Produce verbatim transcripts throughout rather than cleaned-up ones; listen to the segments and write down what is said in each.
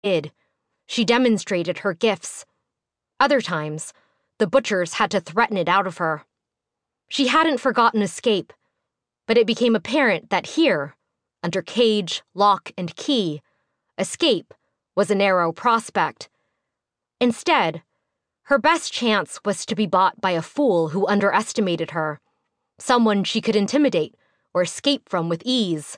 did. She demonstrated her gifts. Other times, the butchers had to threaten it out of her. She hadn't forgotten escape, but it became apparent that here, under cage, lock, and key, escape was a narrow prospect. Instead, her best chance was to be bought by a fool who underestimated her, someone she could intimidate or escape from with ease.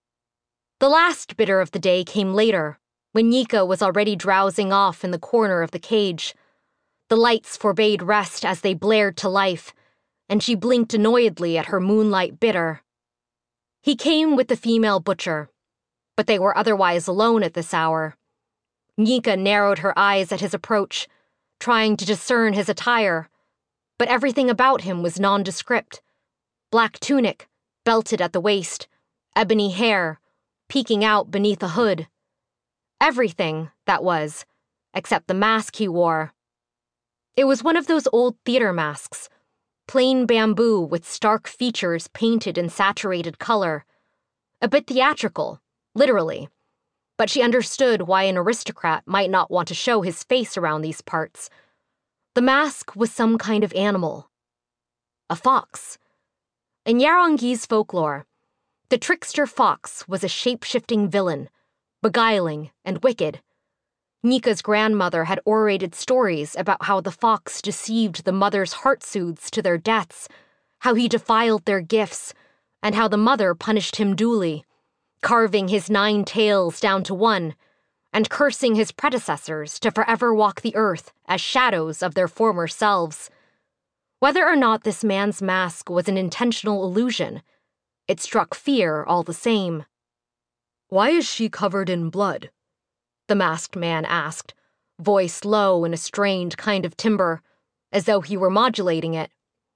The last bidder of the day came later, when Nika was already drowsing off in the corner of the cage. The lights forbade rest as they blared to life, and she blinked annoyedly at her moonlight bidder. He came with the female butcher, but they were otherwise alone at this hour. Nika narrowed her eyes at his approach, trying to discern his attire, but everything about him was nondescript. Black tunic, belted at the waist, ebony hair, peeking out beneath a hood. Everything, that was, except the mask he wore. It was one of those old theater masks, plain bamboo with stark features painted in saturated color. A bit theatrical, literally, but she understood why an aristocrat might not want to show his face around these parts. The mask was some kind of animal. A fox. In Yarangi's folklore, the trickster fox was a shape-shifting villain, beguiling and wicked. Nika's grandmother had orated stories about how the fox deceived the mother's heart-soothes to their deaths, how he defiled their gifts, and how the mother punished him duly, carving his nine tails down to one, and cursing his predecessors to forever walk the earth as shadows of their former selves. Whether or not this man's mask was an intentional illusion, it struck fear all the same. "Why is she covered in blood?" the masked man asked, voice low in a strained kind of timbre, as though he were modulating it.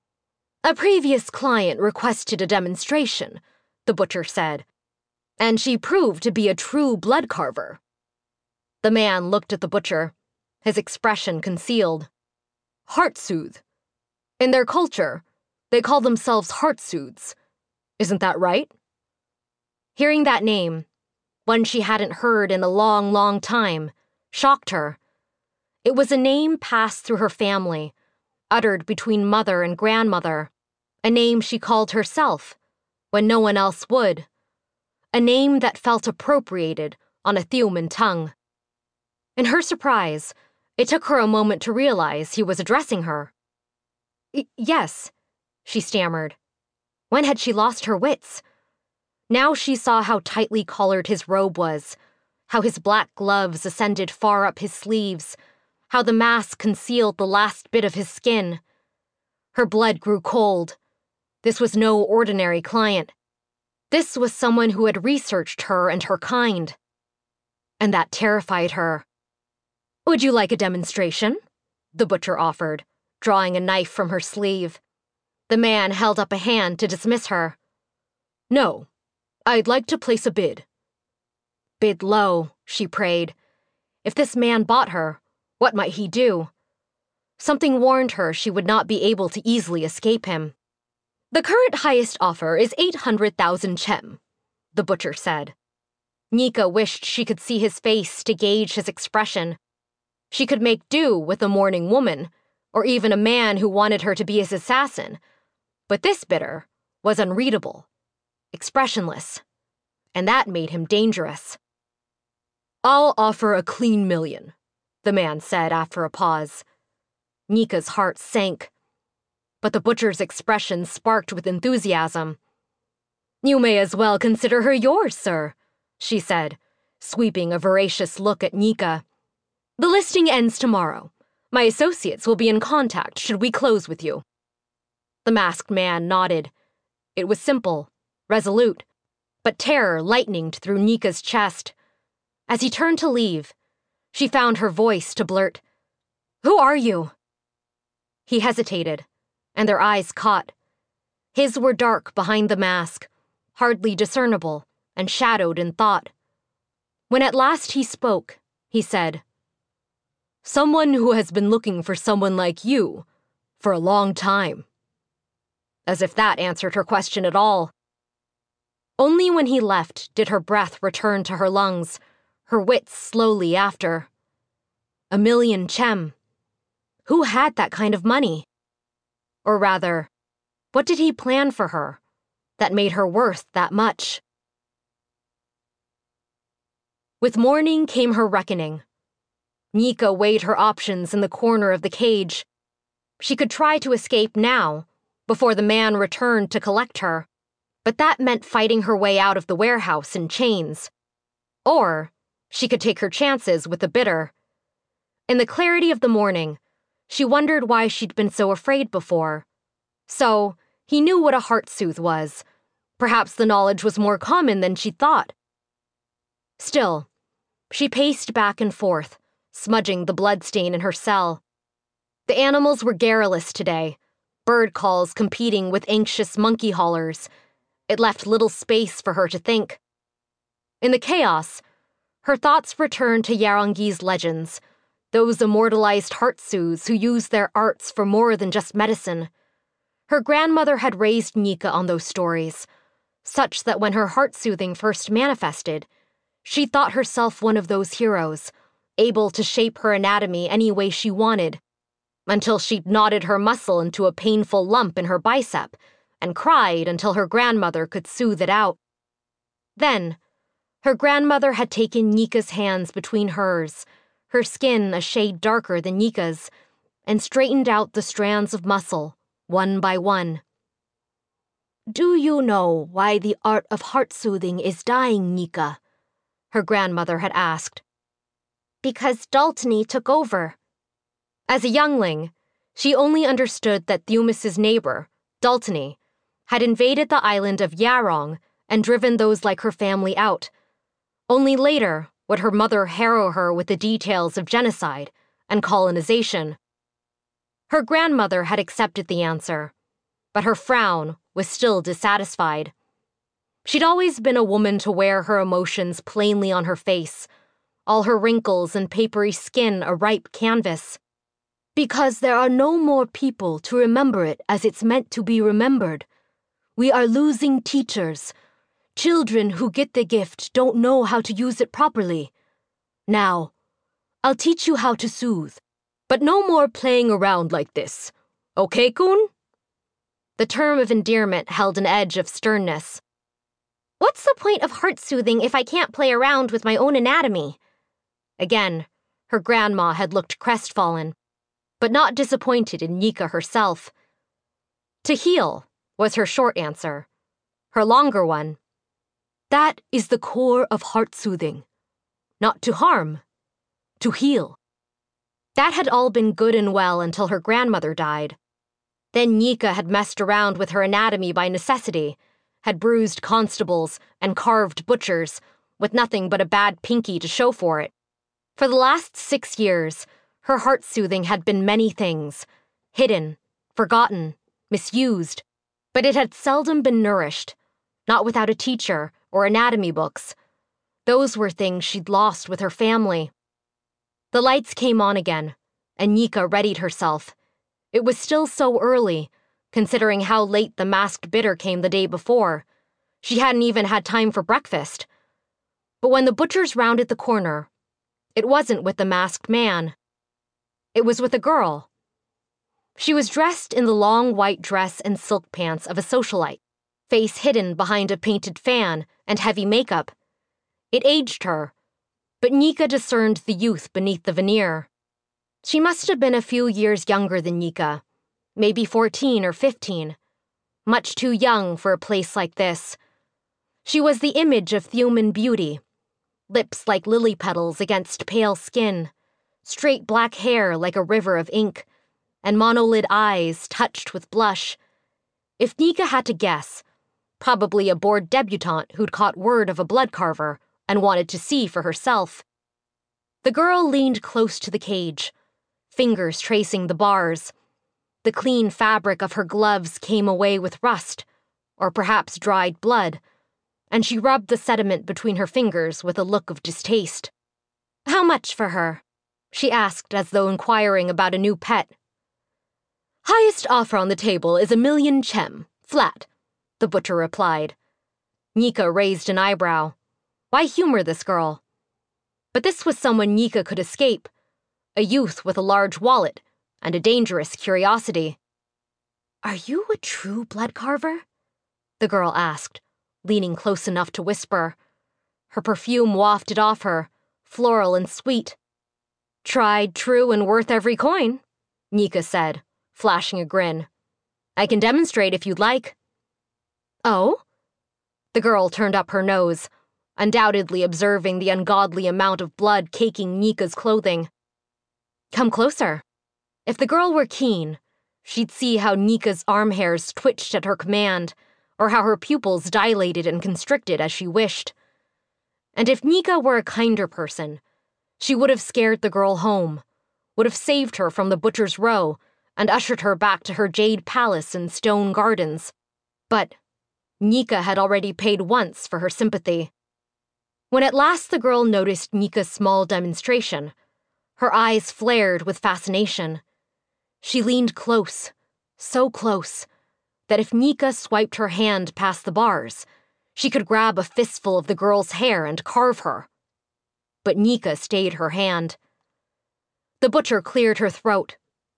"A previous client requested a demonstration," the butcher said, "and she proved to be a true blood carver." The man looked at the butcher, his expression concealed. "Heart-soothe. In their culture, they call themselves heart-soothes. Isn't that right?" Hearing that name, one she hadn't heard in a long, long time, shocked her. It was a name passed through her family, uttered between mother and grandmother, a name she called herself, when no one else would, a name that felt appropriated on a Thiuman tongue. In her surprise, it took her a moment to realize he was addressing her. Y- yes, she stammered. When had she lost her wits? Now she saw how tightly collared his robe was, how his black gloves ascended far up his sleeves, how the mask concealed the last bit of his skin. Her blood grew cold. This was no ordinary client. This was someone who had researched her and her kind. And that terrified her. "Would you like a demonstration?" the butcher offered, drawing a knife from her sleeve. The man held up a hand to dismiss her. "No. I'd like to place a bid." Bid low, she prayed. If this man bought her, what might he do? Something warned her she would not be able to easily escape him. "The current highest offer is eight hundred thousand chem," the butcher said. Nika wished she could see his face to gauge his expression. She could make do with a mourning woman, or even a man who wanted her to be his assassin, but this bidder was unreadable, expressionless, and that made him dangerous. "I'll offer a clean million," the man said after a pause. Nika's heart sank, but the butcher's expression sparked with enthusiasm. "You may as well consider her yours, sir," she said, sweeping a voracious look at Nika. "The listing ends tomorrow. My associates will be in contact should we close with you." The masked man nodded. It was simple, resolute, but terror lightened through Nika's chest. As he turned to leave, she found her voice to blurt, "Who are you?" He hesitated, and their eyes caught. His were dark behind the mask, hardly discernible, and shadowed in thought. When at last he spoke, he said, "Someone who has been looking for someone like you for a long time." As if that answered her question at all. Only when he left did her breath return to her lungs, her wits slowly after. A million chem. Who had that kind of money? Or rather, what did he plan for her that made her worth that much? With morning came her reckoning. Nika weighed her options in the corner of the cage. She could try to escape now, before the man returned to collect her, but that meant fighting her way out of the warehouse in chains. Or she could take her chances with the bitter. In the clarity of the morning, she wondered why she'd been so afraid before. So, he knew what a heart soothe was. Perhaps the knowledge was more common than she thought. Still, she paced back and forth, smudging the bloodstain in her cell. The animals were garrulous today, bird calls competing with anxious monkey hollers. It left little space for her to think. In the chaos, her thoughts returned to Yarangi's legends, those immortalized heart soothes who used their arts for more than just medicine. Her grandmother had raised Nika on those stories, such that when her heart-soothing first manifested, she thought herself one of those heroes, able to shape her anatomy any way she wanted, until she'd knotted her muscle into a painful lump in her bicep and cried until her grandmother could soothe it out. Then, her grandmother had taken Nika's hands between hers, her skin a shade darker than Nika's, and straightened out the strands of muscle, one by one. "Do you know why the art of heart-soothing is dying, Nika?" her grandmother had asked. "Because Daltony took over." As a youngling, she only understood that Thumas's neighbor, Daltony, had invaded the island of Yarong and driven those like her family out. Only later would her mother harrow her with the details of genocide and colonization. Her grandmother had accepted the answer, but her frown was still dissatisfied. She'd always been a woman to wear her emotions plainly on her face, all her wrinkles and papery skin a ripe canvas. "Because there are no more people to remember it as it's meant to be remembered. We are losing teachers. Children who get the gift don't know how to use it properly. Now, I'll teach you how to soothe, but no more playing around like this. Okay, Kun?" The term of endearment held an edge of sternness. "What's the point of heart-soothing if I can't play around with my own anatomy?" Again, her grandma had looked crestfallen, but not disappointed in Nika herself. To heal was her short answer. Her longer one, "That is the core of heart-soothing. Not to harm, to heal." That had all been good and well until her grandmother died. Then Nika had messed around with her anatomy by necessity, had bruised constables and carved butchers, with nothing but a bad pinky to show for it. For the last six years, her heart-soothing had been many things, hidden, forgotten, misused, but it had seldom been nourished, not without a teacher or anatomy books. Those were things she'd lost with her family. The lights came on again, and Nika readied herself. It was still so early, considering how late the masked bidder came the day before. She hadn't even had time for breakfast. But when the butchers rounded the corner, it wasn't with the masked man. It was with a girl. She was dressed in the long white dress and silk pants of a socialite, face hidden behind a painted fan and heavy makeup. It aged her, but Nika discerned the youth beneath the veneer. She must have been a few years younger than Nika, maybe fourteen or fifteen, much too young for a place like this. She was the image of human beauty, lips like lily petals against pale skin, straight black hair like a river of ink, and monolid eyes touched with blush. If Nika had to guess, probably a bored debutante who'd caught word of a blood carver and wanted to see for herself. The girl leaned close to the cage, fingers tracing the bars. The clean fabric of her gloves came away with rust, or perhaps dried blood, and she rubbed the sediment between her fingers with a look of distaste. "How much for her?" she asked as though inquiring about a new pet. "Highest offer on the table is a million chem, flat," the butcher replied. Nika raised an eyebrow. Why humor this girl? But this was someone Nika could escape, a youth with a large wallet and a dangerous curiosity. "Are you a true blood carver?" the girl asked, leaning close enough to whisper. Her perfume wafted off her, floral and sweet. "Tried, true, and worth every coin," Nika said, flashing a grin. "I can demonstrate if you'd like." "Oh?" The girl turned up her nose, undoubtedly observing the ungodly amount of blood caking Nika's clothing. "Come closer." If the girl were keen, she'd see how Nika's arm hairs twitched at her command, or how her pupils dilated and constricted as she wished. And if Nika were a kinder person, she would have scared the girl home, would have saved her from the butcher's row, and ushered her back to her jade palace and stone gardens. But Nika had already paid once for her sympathy. When at last the girl noticed Nika's small demonstration, her eyes flared with fascination. She leaned close, so close, that if Nika swiped her hand past the bars, she could grab a fistful of the girl's hair and carve her. But Nika stayed her hand. The butcher cleared her throat.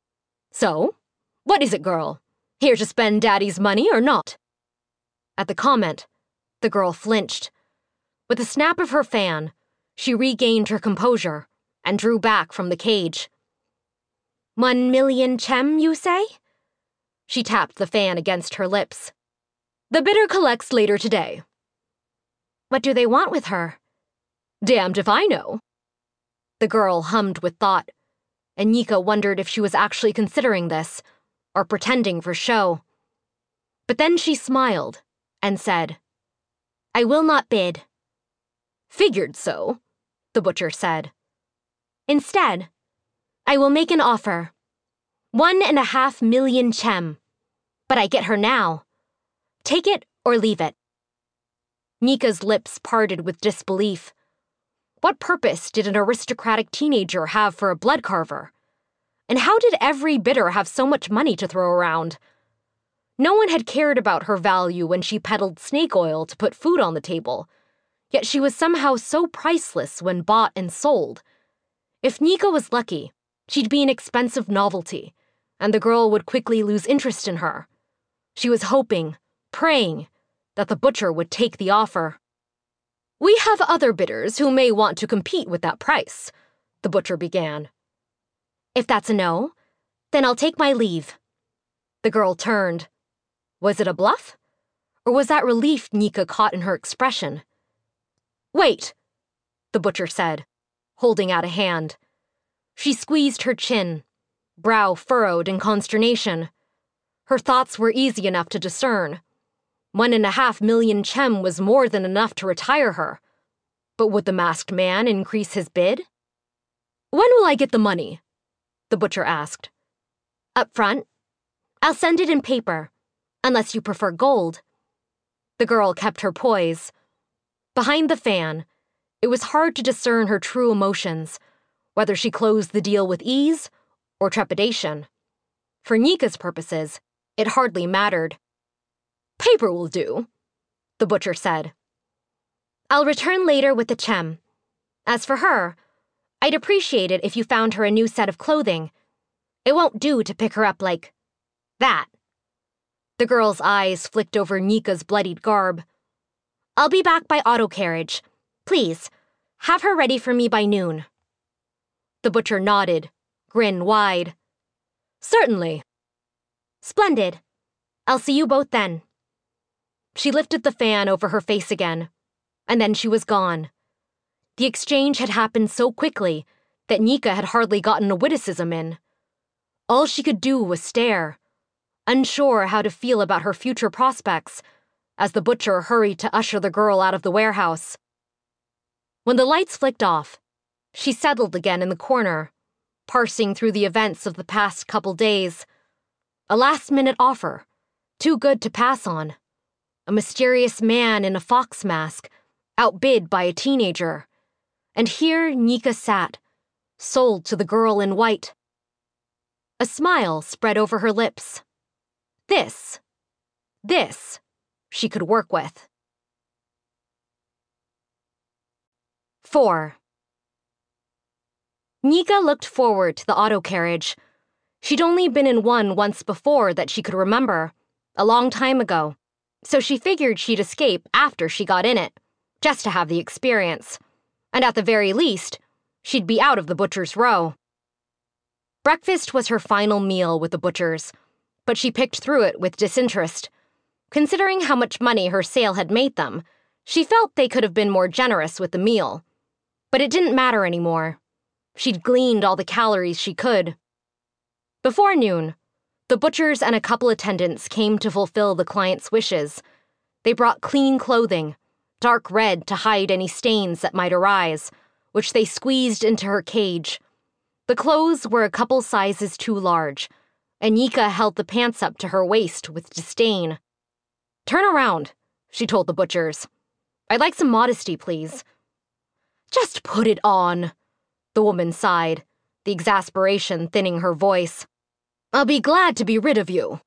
"So, what is it, girl? Here to spend Daddy's money or not?" At the comment, the girl flinched. With a snap of her fan, she regained her composure and drew back from the cage. "One million chem, you say?" She tapped the fan against her lips. "The bidder collects later today." "What do they want with her?" "Damned if I know." The girl hummed with thought, and Nika wondered if she was actually considering this, or pretending for show. But then she smiled and said, "I will not bid." "Figured so," the butcher said. "Instead, I will make an offer. One and a half million chem. But I get her now. Take it or leave it." Nika's lips parted with disbelief. What purpose did an aristocratic teenager have for a blood carver? And how did every bidder have so much money to throw around? No one had cared about her value when she peddled snake oil to put food on the table, yet she was somehow so priceless when bought and sold. If Nika was lucky, she'd be an expensive novelty, and the girl would quickly lose interest in her. She was hoping, praying, that the butcher would take the offer. "We have other bidders who may want to compete with that price," the butcher began. "If that's a no, then I'll take my leave." The girl turned. Was it a bluff? Or was that relief Nika caught in her expression? "Wait," the butcher said, holding out a hand. She squeezed her chin, brow furrowed in consternation. Her thoughts were easy enough to discern. One and a half million chem was more than enough to retire her. But would the masked man increase his bid? "When will I get the money?" the butcher asked. "Up front. I'll send it in paper, unless you prefer gold." The girl kept her poise. Behind the fan, it was hard to discern her true emotions, whether she closed the deal with ease or trepidation. For Nika's purposes, it hardly mattered. "Paper will do," the butcher said. "I'll return later with the chem. As for her, I'd appreciate it if you found her a new set of clothing. It won't do to pick her up like that." The girl's eyes flicked over Nika's bloodied garb. "I'll be back by auto carriage. Please, have her ready for me by noon." The butcher nodded, grin wide. "Certainly." "Splendid. I'll see you both then." She lifted the fan over her face again, and then she was gone. The exchange had happened so quickly that Nika had hardly gotten a witticism in. All she could do was stare, unsure how to feel about her future prospects, as the butcher hurried to usher the girl out of the warehouse. When the lights flicked off, she settled again in the corner, parsing through the events of the past couple days. A last-minute offer, too good to pass on. A mysterious man in a fox mask, outbid by a teenager. And here Nika sat, sold to the girl in white. A smile spread over her lips. This, this, she could work with. Four. Nika looked forward to the auto carriage. She'd only been in one once before that she could remember, a long time ago, so she figured she'd escape after she got in it, just to have the experience. And at the very least, she'd be out of the Butcher's Row. Breakfast was her final meal with the Butchers, but she picked through it with disinterest. Considering how much money her sale had made them, she felt they could have been more generous with the meal. But it didn't matter anymore. She'd gleaned all the calories she could. Before noon, the Butchers and a couple attendants came to fulfill the client's wishes. They brought clean clothing, dark red to hide any stains that might arise, which they squeezed into her cage. The clothes were a couple sizes too large, and Nika held the pants up to her waist with disdain. "Turn around," she told the Butchers. "I'd like some modesty, please." "Just put it on," the woman sighed, the exasperation thinning her voice. "I'll be glad to be rid of you."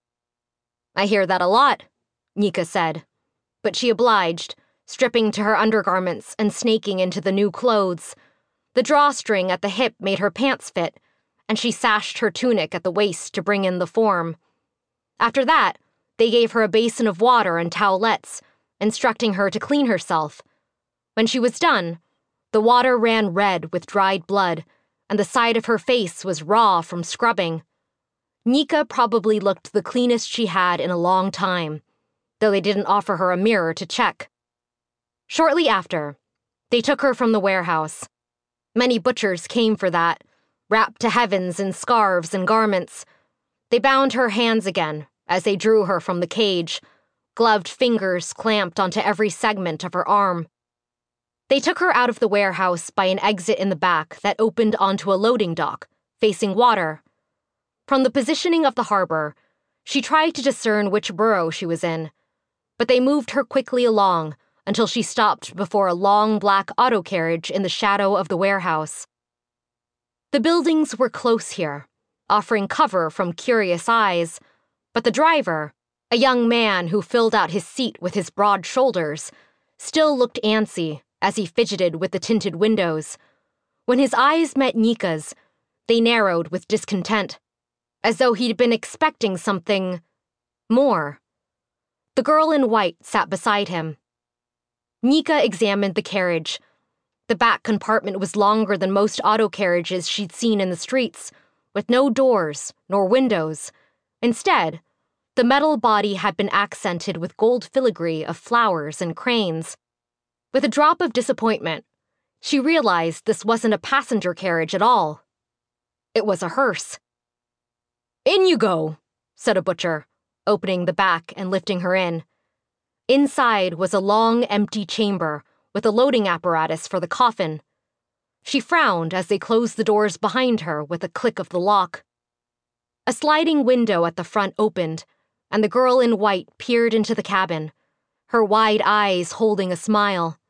"I hear that a lot," Nika said, but she obliged, stripping to her undergarments and snaking into the new clothes. The drawstring at the hip made her pants fit, and she sashed her tunic at the waist to bring in the form. After that, they gave her a basin of water and towelettes, instructing her to clean herself. When she was done, the water ran red with dried blood, and the side of her face was raw from scrubbing. Nika probably looked the cleanest she had in a long time, though they didn't offer her a mirror to check. Shortly after, they took her from the warehouse. Many Butchers came for that, wrapped to heavens in scarves and garments. They bound her hands again as they drew her from the cage, gloved fingers clamped onto every segment of her arm. They took her out of the warehouse by an exit in the back that opened onto a loading dock, facing water. From the positioning of the harbor, she tried to discern which borough she was in, but they moved her quickly along until she stopped before a long black auto carriage in the shadow of the warehouse. The buildings were close here, offering cover from curious eyes, but the driver, a young man who filled out his seat with his broad shoulders, still looked antsy as he fidgeted with the tinted windows. When his eyes met Nika's, they narrowed with discontent, as though he'd been expecting something more. The girl in white sat beside him. Nika examined the carriage. The back compartment was longer than most auto carriages she'd seen in the streets, with no doors nor windows. Instead, the metal body had been accented with gold filigree of flowers and cranes. With a drop of disappointment, she realized this wasn't a passenger carriage at all. It was a hearse. "In you go," said a butcher, opening the back and lifting her in. Inside was a long, empty chamber with a loading apparatus for the coffin. She frowned as they closed the doors behind her with a click of the lock. A sliding window at the front opened, and the girl in white peered into the cabin, her wide eyes holding a smile.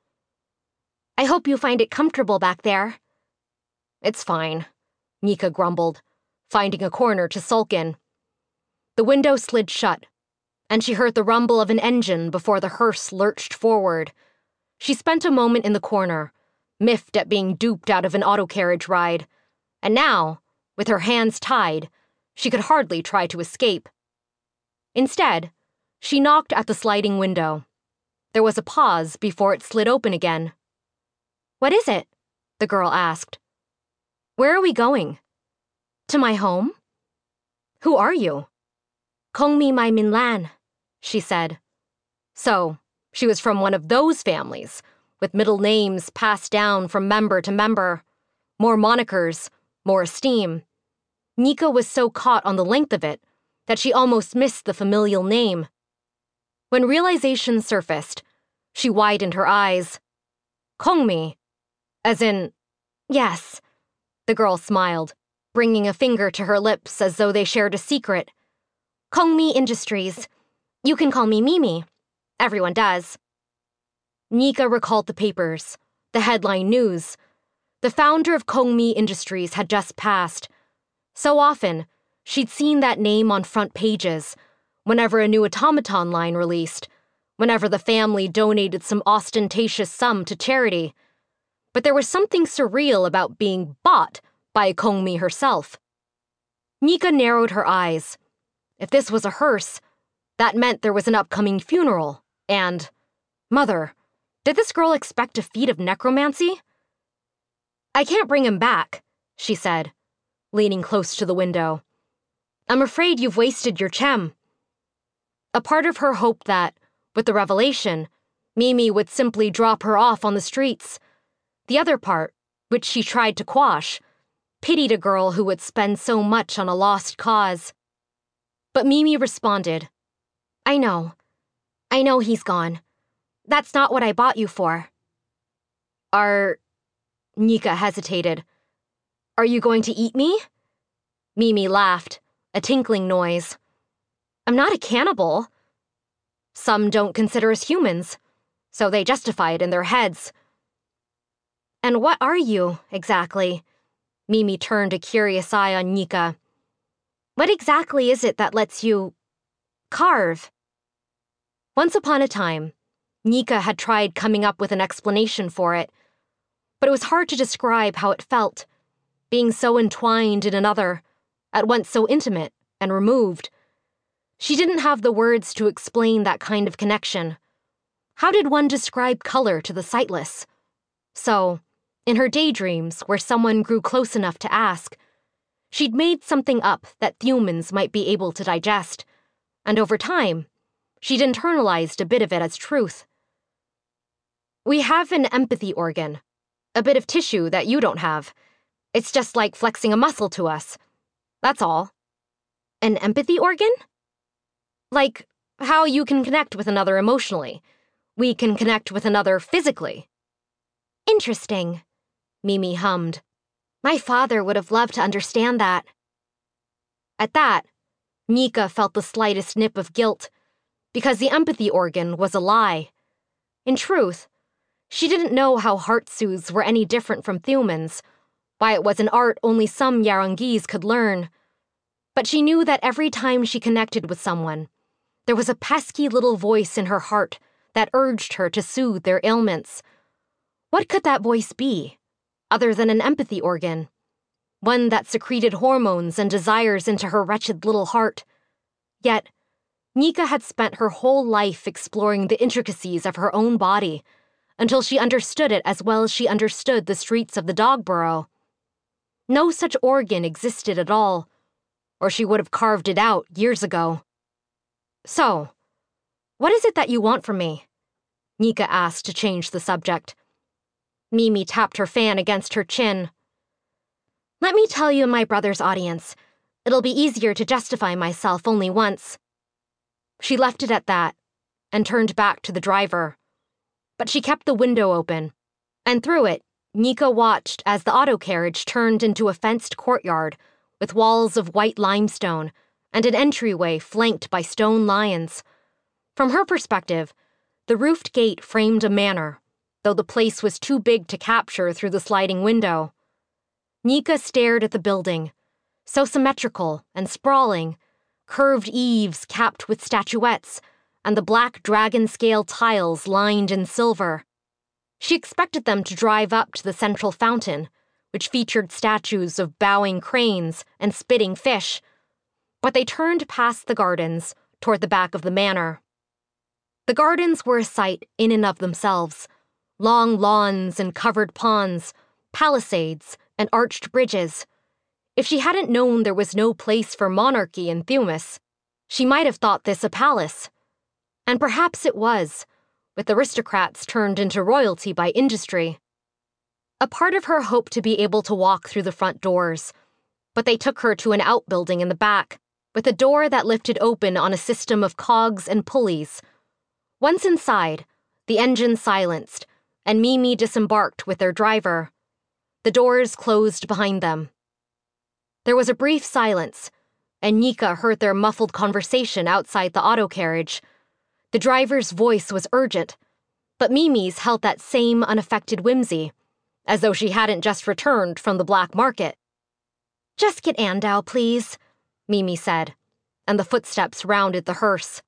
"I hope you find it comfortable back there." "It's fine," Nika grumbled, finding a corner to sulk in. The window slid shut, and she heard the rumble of an engine before the hearse lurched forward. She spent a moment in the corner, miffed at being duped out of an auto carriage ride, and now, with her hands tied, she could hardly try to escape. Instead, she knocked at the sliding window. There was a pause before it slid open again. "What is it?" the girl asked. "Where are we going?" "To my home." "Who are you?" "Kongmi Mai Min Lan," she said. So, she was from one of those families, with middle names passed down from member to member. More monikers, more esteem. Nika was so caught on the length of it that she almost missed the familial name. When realization surfaced, she widened her eyes. "Kongmi, as in..." "Yes," the girl smiled, bringing a finger to her lips as though they shared a secret. "Kongmi Industries. You can call me Mimi. Everyone does." Nika recalled the papers, the headline news. The founder of Kongmi Industries had just passed. So often, she'd seen that name on front pages, whenever a new automaton line released, whenever the family donated some ostentatious sum to charity. But there was something surreal about being bought by Kongmi herself. Nika narrowed her eyes. If this was a hearse, that meant there was an upcoming funeral, and... Mother, did this girl expect a feat of necromancy? I can't bring him back, she said, leaning close to the window. I'm afraid you've wasted your chem. A part of her hoped that, with the revelation, Mimi would simply drop her off on the streets. The other part, which she tried to quash, pitied a girl who would spend so much on a lost cause. But Mimi responded, I know. I know he's gone. That's not what I bought you for. Are... Nika hesitated. Are you going to eat me? Mimi laughed, a tinkling noise. I'm not a cannibal. Some don't consider us humans, so they justify it in their heads. And what are you, exactly? Mimi turned a curious eye on Nika. What exactly is it that lets you... carve? Once upon a time, Nika had tried coming up with an explanation for it, but it was hard to describe how it felt, being so entwined in another, at once so intimate and removed. She didn't have the words to explain that kind of connection. How did one describe color to the sightless? So, in her daydreams, where someone grew close enough to ask, she'd made something up that humans might be able to digest, and over time, she'd internalized a bit of it as truth. We have an empathy organ, a bit of tissue that you don't have. It's just like flexing a muscle to us. That's all. An empathy organ? Like how you can connect with another emotionally. We can connect with another physically. Interesting, Mimi hummed. My father would have loved to understand that. At that, Nika felt the slightest nip of guilt, because the empathy organ was a lie. In truth, she didn't know how heart soothes were any different from Thumans, why it was an art only some Yarongis could learn. But she knew that every time she connected with someone, there was a pesky little voice in her heart that urged her to soothe their ailments. What could that voice be, other than an empathy organ? One that secreted hormones and desires into her wretched little heart. Yet, Nika had spent her whole life exploring the intricacies of her own body, until she understood it as well as she understood the streets of the Dogburrow. No such organ existed at all, or she would have carved it out years ago. So, what is it that you want from me? Nika asked to change the subject. Mimi tapped her fan against her chin. Let me tell you in my brother's audience. It'll be easier to justify myself only once. She left it at that, and turned back to the driver. But she kept the window open, and through it, Nika watched as the auto carriage turned into a fenced courtyard with walls of white limestone and an entryway flanked by stone lions. From her perspective, the roofed gate framed a manor, though the place was too big to capture through the sliding window. Nika stared at the building, so symmetrical and sprawling, curved eaves capped with statuettes, and the black dragon-scale tiles lined in silver. She expected them to drive up to the central fountain, which featured statues of bowing cranes and spitting fish, but they turned past the gardens toward the back of the manor. The gardens were a sight in and of themselves, long lawns and covered ponds, palisades and arched bridges. If she hadn't known there was no place for monarchy in Thumis, she might have thought this a palace. And perhaps it was, with aristocrats turned into royalty by industry. A part of her hoped to be able to walk through the front doors, but they took her to an outbuilding in the back, with a door that lifted open on a system of cogs and pulleys. Once inside, the engine silenced, and Mimi disembarked with their driver. The doors closed behind them. There was a brief silence, and Nika heard their muffled conversation outside the auto carriage. The driver's voice was urgent, but Mimi's held that same unaffected whimsy, as though she hadn't just returned from the black market. Just get Andau, please, Mimi said, and the footsteps rounded the hearse.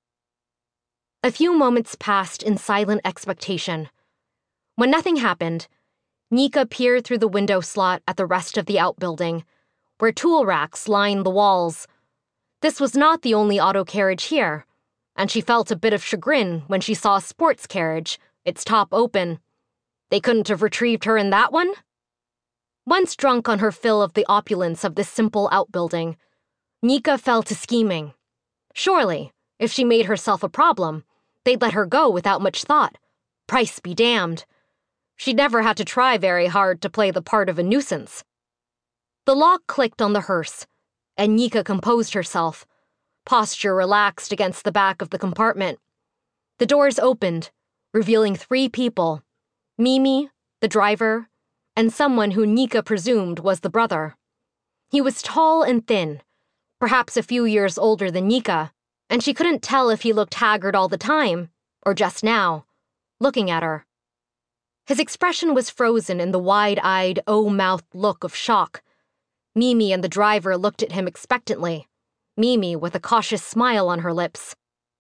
A few moments passed in silent expectation. When nothing happened, Nika peered through the window slot at the rest of the outbuilding, where tool racks lined the walls. This was not the only auto carriage here, and she felt a bit of chagrin when she saw a sports carriage, its top open. They couldn't have retrieved her in that one? Once drunk on her fill of the opulence of this simple outbuilding, Nika fell to scheming. Surely, if she made herself a problem, they'd let her go without much thought. Price be damned. She'd never had to try very hard to play the part of a nuisance. The lock clicked on the hearse, and Nika composed herself, posture relaxed against the back of the compartment. The doors opened, revealing three people, Mimi, the driver, and someone who Nika presumed was the brother. He was tall and thin, perhaps a few years older than Nika, and she couldn't tell if he looked haggard all the time, or just now, looking at her. His expression was frozen in the wide-eyed, O-mouthed look of shock. Mimi and the driver looked at him expectantly, Mimi with a cautious smile on her lips.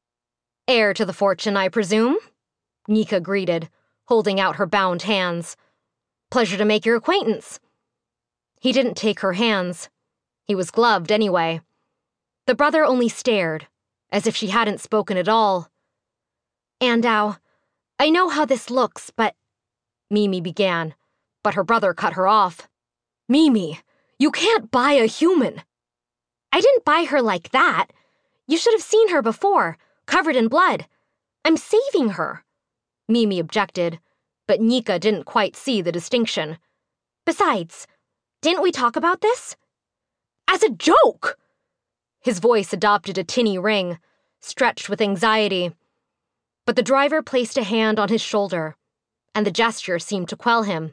"Heir to the fortune, I presume?" Nika greeted, holding out her bound hands. "Pleasure to make your acquaintance." He didn't take her hands. He was gloved anyway. The brother only stared, as if she hadn't spoken at all. "Andau, I know how this looks, but—" Mimi began, but her brother cut her off. "Mimi, you can't buy a human." "I didn't buy her like that. You should have seen her before, covered in blood. I'm saving her." Mimi objected, but Nika didn't quite see the distinction. "Besides, didn't we talk about this?" "As a joke!" His voice adopted a tinny ring, stretched with anxiety. But the driver placed a hand on his shoulder, and the gesture seemed to quell him.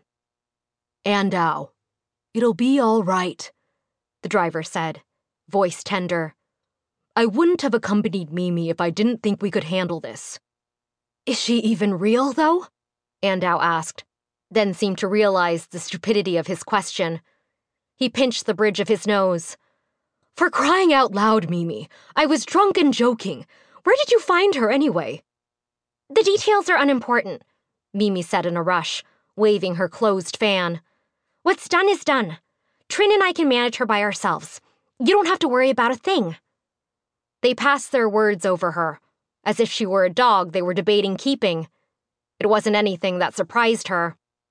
"Andau, it'll be all right," the driver said, voice tender. "I wouldn't have accompanied Mimi if I didn't think we could handle this." "Is she even real, though?" Andau asked, then seemed to realize the stupidity of his question. He pinched the bridge of his nose. "For crying out loud, Mimi, I was drunk and joking. Where did you find her, anyway?" "The details are unimportant," Mimi said in a rush, waving her closed fan. "What's done is done. Trin and I can manage her by ourselves. You don't have to worry about a thing." They passed their words over her, as if she were a dog they were debating keeping. It wasn't anything that surprised her.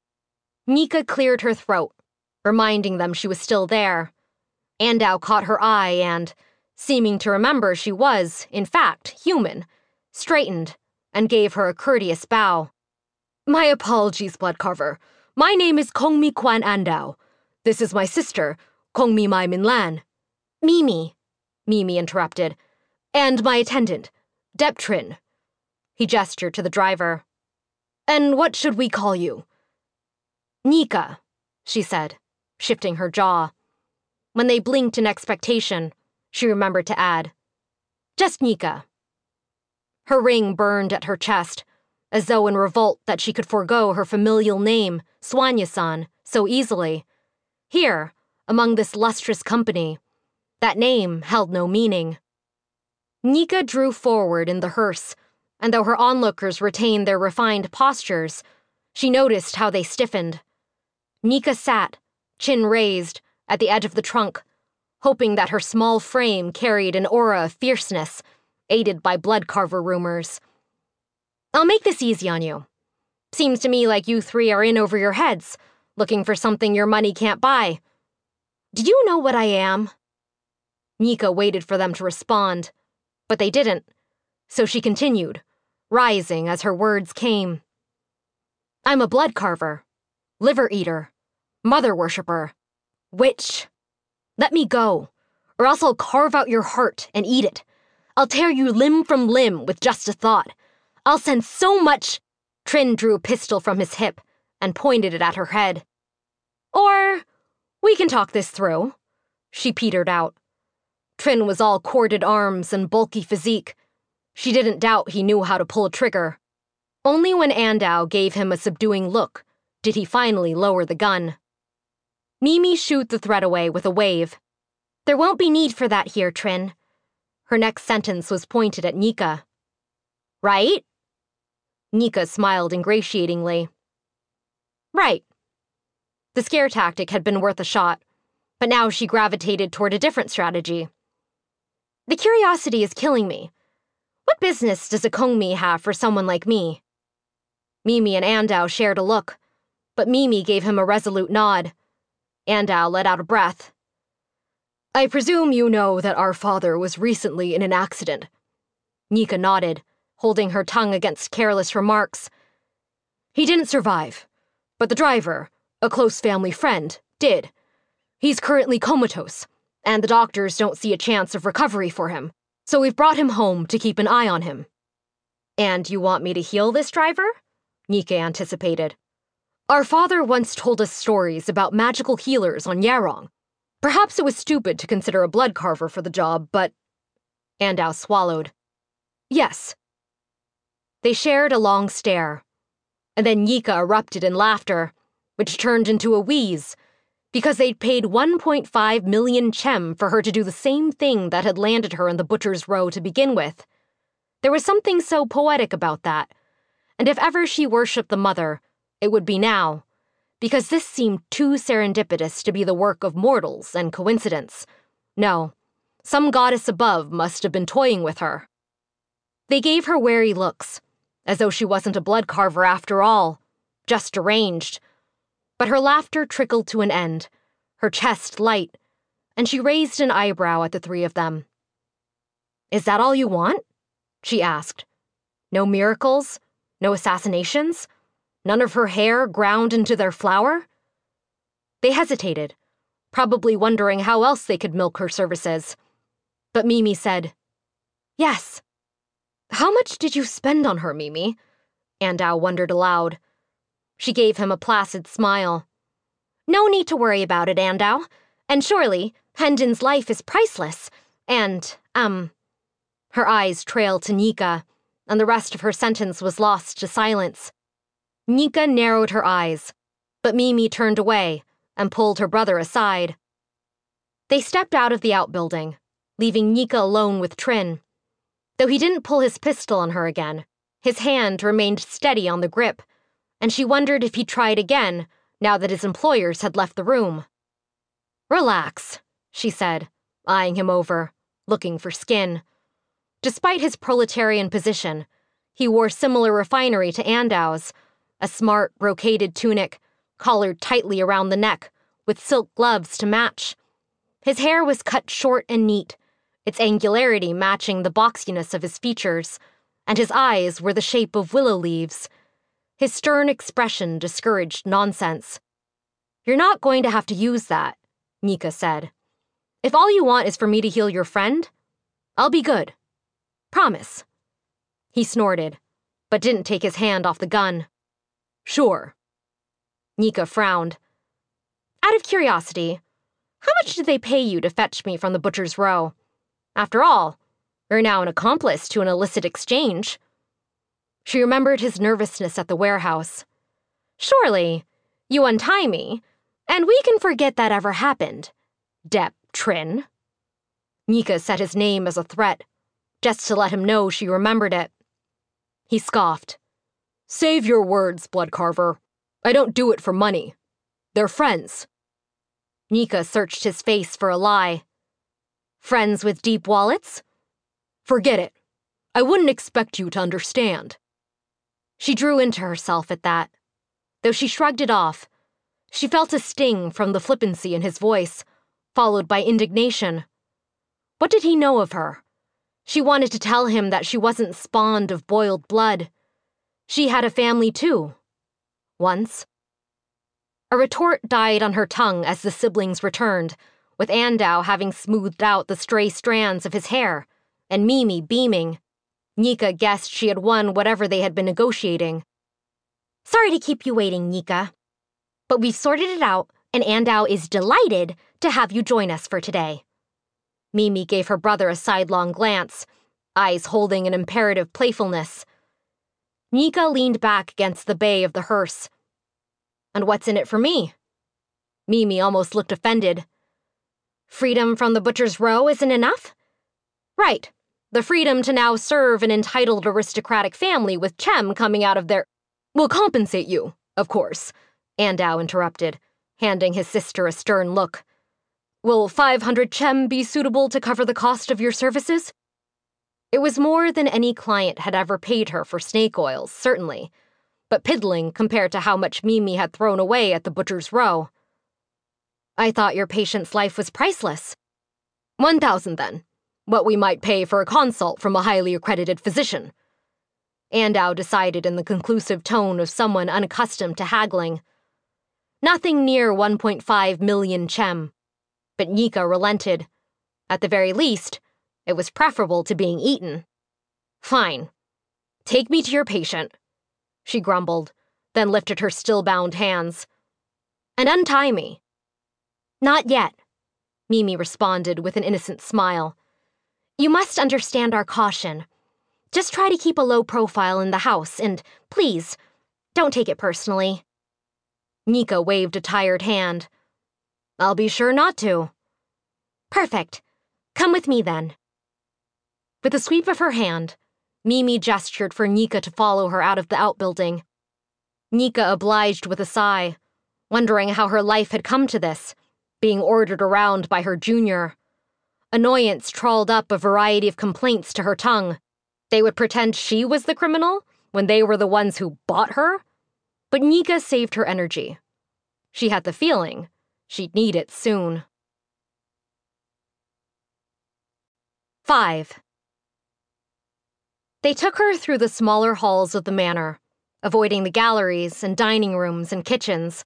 Nika cleared her throat, reminding them she was still there. Andau caught her eye and, seeming to remember she was, in fact, human, straightened and gave her a courteous bow. "My apologies, Bloodcarver. My name is Kongmi Kwan Andau. This is my sister, Kongmi Mai Minlan." "Mimi," Mimi interrupted. "And my attendant, Dep Trin." He gestured to the driver. "And what should we call you?" "Nika," she said, shifting her jaw. When they blinked in expectation, she remembered to add, "Just Nika." Her ring burned at her chest, as though in revolt that she could forego her familial name, Soanya-san, so easily. Here, among this lustrous company, that name held no meaning. Nika drew forward in the hearse, and though her onlookers retained their refined postures, she noticed how they stiffened. Nika sat, chin raised, at the edge of the trunk, hoping that her small frame carried an aura of fierceness, aided by Bloodcarver rumors. "I'll make this easy on you. Seems to me like you three are in over your heads, looking for something your money can't buy. Do you know what I am?" Nika waited for them to respond, but they didn't, so she continued, rising as her words came. "I'm a Bloodcarver, liver eater, mother worshipper, witch. Let me go, or else I'll carve out your heart and eat it. I'll tear you limb from limb with just a thought. I'll send so much—" Trin drew a pistol from his hip and pointed it at her head. "Or, we can talk this through," she petered out. Trin was all corded arms and bulky physique. She didn't doubt he knew how to pull a trigger. Only when Andau gave him a subduing look did he finally lower the gun. Mimi shooed the threat away with a wave. "There won't be need for that here, Trin." Her next sentence was pointed at Nika. "Right?" Nika smiled ingratiatingly. "Right. The scare tactic had been worth a shot, but now she gravitated toward a different strategy. The curiosity is killing me. What business does a Kongmi have for someone like me? Mimi and Andao shared a look, but Mimi gave him a resolute nod. Andao let out a breath. I presume you know that our father was recently in an accident. Nika nodded, holding her tongue against careless remarks. He didn't survive, but the driver, a close family friend, did. He's currently comatose, and the doctors don't see a chance of recovery for him, so we've brought him home to keep an eye on him. And you want me to heal this driver? Nika anticipated. Our father once told us stories about magical healers on Yarong. Perhaps it was stupid to consider a blood carver for the job, but... Andao swallowed. Yes. They shared a long stare, and then Nika erupted in laughter, which turned into a wheeze, because they'd paid one point five million chem for her to do the same thing that had landed her in the butcher's row to begin with. There was something so poetic about that, and if ever she worshipped the mother, it would be now, because this seemed too serendipitous to be the work of mortals and coincidence. No, some goddess above must have been toying with her. They gave her wary looks, as though she wasn't a blood carver after all, just deranged. But her laughter trickled to an end, her chest light, and she raised an eyebrow at the three of them. Is that all you want? She asked. No miracles? No assassinations? None of her hair ground into their flour? They hesitated, probably wondering how else they could milk her services. But Mimi said, Yes. How much did you spend on her, Mimi? Andao wondered aloud. She gave him a placid smile. No need to worry about it, Andao. And surely, Hendon's life is priceless. And, um... Her eyes trailed to Nika, and the rest of her sentence was lost to silence. Nika narrowed her eyes, but Mimi turned away and pulled her brother aside. They stepped out of the outbuilding, leaving Nika alone with Trin. Though he didn't pull his pistol on her again, his hand remained steady on the grip, and she wondered if he'd try it again now that his employers had left the room. Relax, she said, eyeing him over, looking for skin. Despite his proletarian position, he wore similar refinery to Andao's, a smart, brocaded tunic, collared tightly around the neck, with silk gloves to match. His hair was cut short and neat, its angularity matching the boxiness of his features, and his eyes were the shape of willow leaves. His stern expression discouraged nonsense. You're not going to have to use that, Nika said. If all you want is for me to heal your friend, I'll be good. Promise. He snorted, but didn't take his hand off the gun. Sure. Nika frowned. Out of curiosity, how much did they pay you to fetch me from the butcher's row? After all, you're now an accomplice to an illicit exchange. She remembered his nervousness at the warehouse. Surely, you untie me, and we can forget that ever happened. Depp Trin. Nika said his name as a threat, just to let him know she remembered it. He scoffed. Save your words, Bloodcarver. I don't do it for money. They're friends. Nika searched his face for a lie. Friends with deep wallets? Forget it. I wouldn't expect you to understand. She drew into herself at that. Though she shrugged it off, she felt a sting from the flippancy in his voice, followed by indignation. What did he know of her? She wanted to tell him that she wasn't spawned of boiled blood. She had a family too. Once. A retort died on her tongue as the siblings returned, with Andao having smoothed out the stray strands of his hair, and Mimi beaming. Nika guessed she had won whatever they had been negotiating. Sorry to keep you waiting, Nika. But we've sorted it out, and Andao is delighted to have you join us for today. Mimi gave her brother a sidelong glance, eyes holding an imperative playfulness. Nika leaned back against the bay of the hearse. And what's in it for me? Mimi almost looked offended. Freedom from the butcher's row isn't enough? Right. The freedom to now serve an entitled aristocratic family with chem coming out of their... Will compensate you, of course, Andao interrupted. handing his sister a stern look. Will five hundred chem be suitable to cover the cost of your services? It was more than any client had ever paid her for snake oils, certainly, but piddling compared to how much Mimi had thrown away at the Butcher's Row. I thought your patient's life was priceless. One thousand, then. What we might pay for a consult from a highly accredited physician. Andau decided in the conclusive tone of someone unaccustomed to haggling. Nothing near one point five million chem. But Nika relented. At the very least, it was preferable to being eaten. Fine. Take me to your patient, she grumbled, then lifted her still-bound hands. And untie me. Not yet, Mimi responded with an innocent smile. You must understand our caution. Just try to keep a low profile in the house, and please, don't take it personally. Nika waved a tired hand. I'll be sure not to. Perfect. Come with me then. With a sweep of her hand, Mimi gestured for Nika to follow her out of the outbuilding. Nika obliged with a sigh, wondering how her life had come to this, being ordered around by her junior. Annoyance trawled up a variety of complaints to her tongue. They would pretend she was the criminal when they were the ones who bought her? But Nika saved her energy. She had the feeling she'd need it soon. Five. They took her through the smaller halls of the manor, avoiding the galleries and dining rooms and kitchens.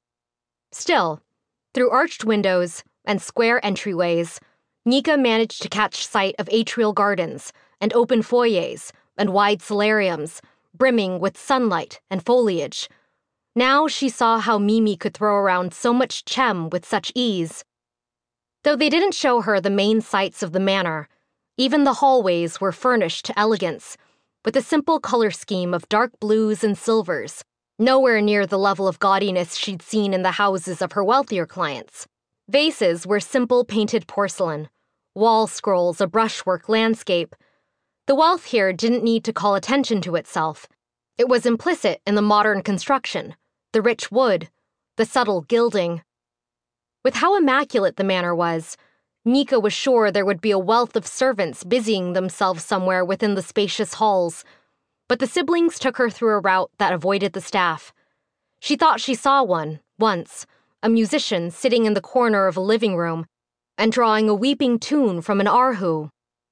Still, through arched windows and square entryways, Nika managed to catch sight of atrial gardens and open foyers and wide solariums, brimming with sunlight and foliage. Now she saw how Mimi could throw around so much chem with such ease. Though they didn't show her the main sights of the manor, even the hallways were furnished to elegance, with a simple color scheme of dark blues and silvers, nowhere near the level of gaudiness she'd seen in the houses of her wealthier clients. Vases were simple painted porcelain, wall scrolls a brushwork landscape. The wealth here didn't need to call attention to itself. It was implicit in the modern construction, the rich wood, the subtle gilding. With how immaculate the manor was, Nika was sure there would be a wealth of servants busying themselves somewhere within the spacious halls, but the siblings took her through a route that avoided the staff. She thought she saw one, once, a musician sitting in the corner of a living room and drawing a weeping tune from an arhu.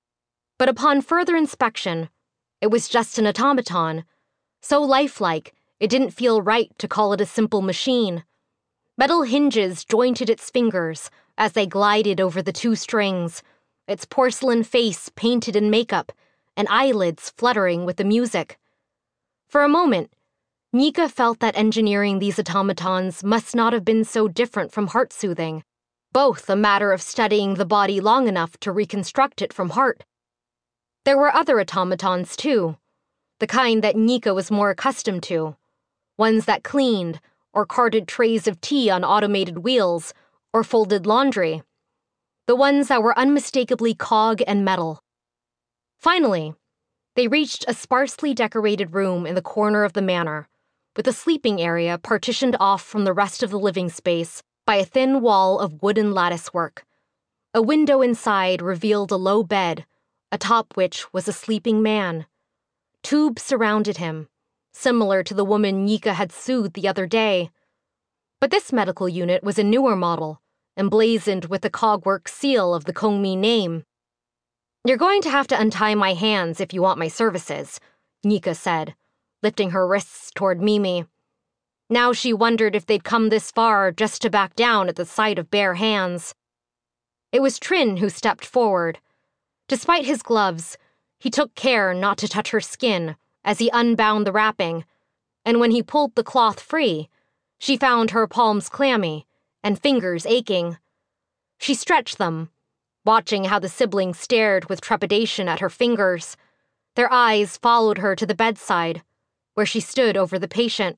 But upon further inspection, it was just an automaton, so lifelike it didn't feel right to call it a simple machine. Metal hinges jointed its fingers as they glided over the two strings, its porcelain face painted in makeup and eyelids fluttering with the music. For a moment, Nika felt that engineering these automatons must not have been so different from heart-soothing, both a matter of studying the body long enough to reconstruct it from heart. There were other automatons, too, the kind that Nika was more accustomed to, ones that cleaned or carted trays of tea on automated wheels or folded laundry, the ones that were unmistakably cog and metal. Finally, they reached a sparsely decorated room in the corner of the manor, with a sleeping area partitioned off from the rest of the living space by a thin wall of wooden latticework. A window inside revealed a low bed, atop which was a sleeping man. Tubes surrounded him, similar to the woman Nika had soothed the other day. But this medical unit was a newer model, emblazoned with the cogwork seal of the Kongmi name. You're going to have to untie my hands if you want my services, Nika said, lifting her wrists toward Mimi. Now she wondered if they'd come this far just to back down at the sight of bare hands. It was Trin who stepped forward. Despite his gloves, he took care not to touch her skin as he unbound the wrapping, and when he pulled the cloth free, she found her palms clammy and fingers aching. She stretched them, watching how the siblings stared with trepidation at her fingers. Their eyes followed her to the bedside, where she stood over the patient.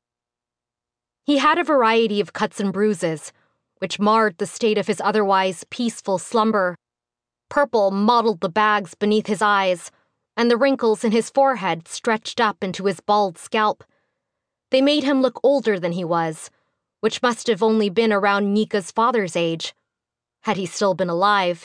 He had a variety of cuts and bruises, which marred the state of his otherwise peaceful slumber. Purple mottled the bags beneath his eyes, and the wrinkles in his forehead stretched up into his bald scalp. They made him look older than he was, which must have only been around Nika's father's age, had he still been alive.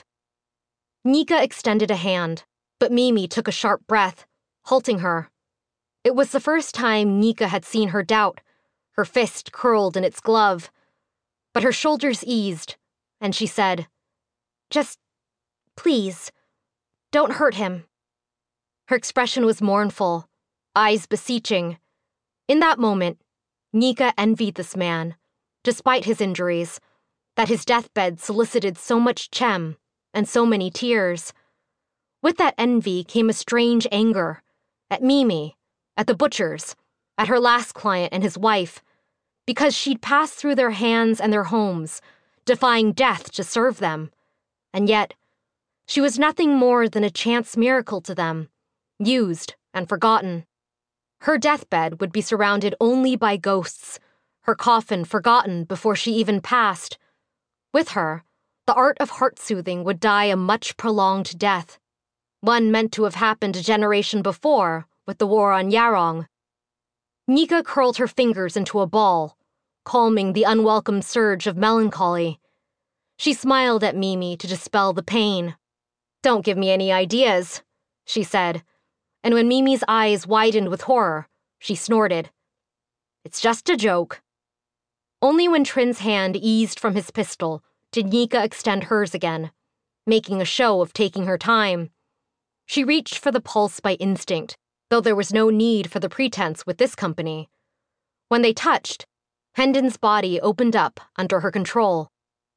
Nika extended a hand, but Mimi took a sharp breath, halting her. It was the first time Nika had seen her doubt, her fist curled in its glove. But her shoulders eased, and she said, "Just, please, don't hurt him." Her expression was mournful, eyes beseeching. In that moment, Nika envied this man, despite his injuries, that his deathbed solicited so much chem and so many tears. With that envy came a strange anger, at Mimi, at the butchers, at her last client and his wife, because she'd passed through their hands and their homes, defying death to serve them. And yet, she was nothing more than a chance miracle to them, used and forgotten. Her deathbed would be surrounded only by ghosts, her coffin forgotten before she even passed. With her, the art of heart-soothing would die a much-prolonged death, one meant to have happened a generation before with the war on Yarong. Nika curled her fingers into a ball, calming the unwelcome surge of melancholy. She smiled at Mimi to dispel the pain. "Don't give me any ideas," she said, and when Mimi's eyes widened with horror, she snorted. "It's just a joke." Only when Trin's hand eased from his pistol did Nika extend hers again, making a show of taking her time. She reached for the pulse by instinct, though there was no need for the pretense with this company. When they touched, Hendon's body opened up under her control.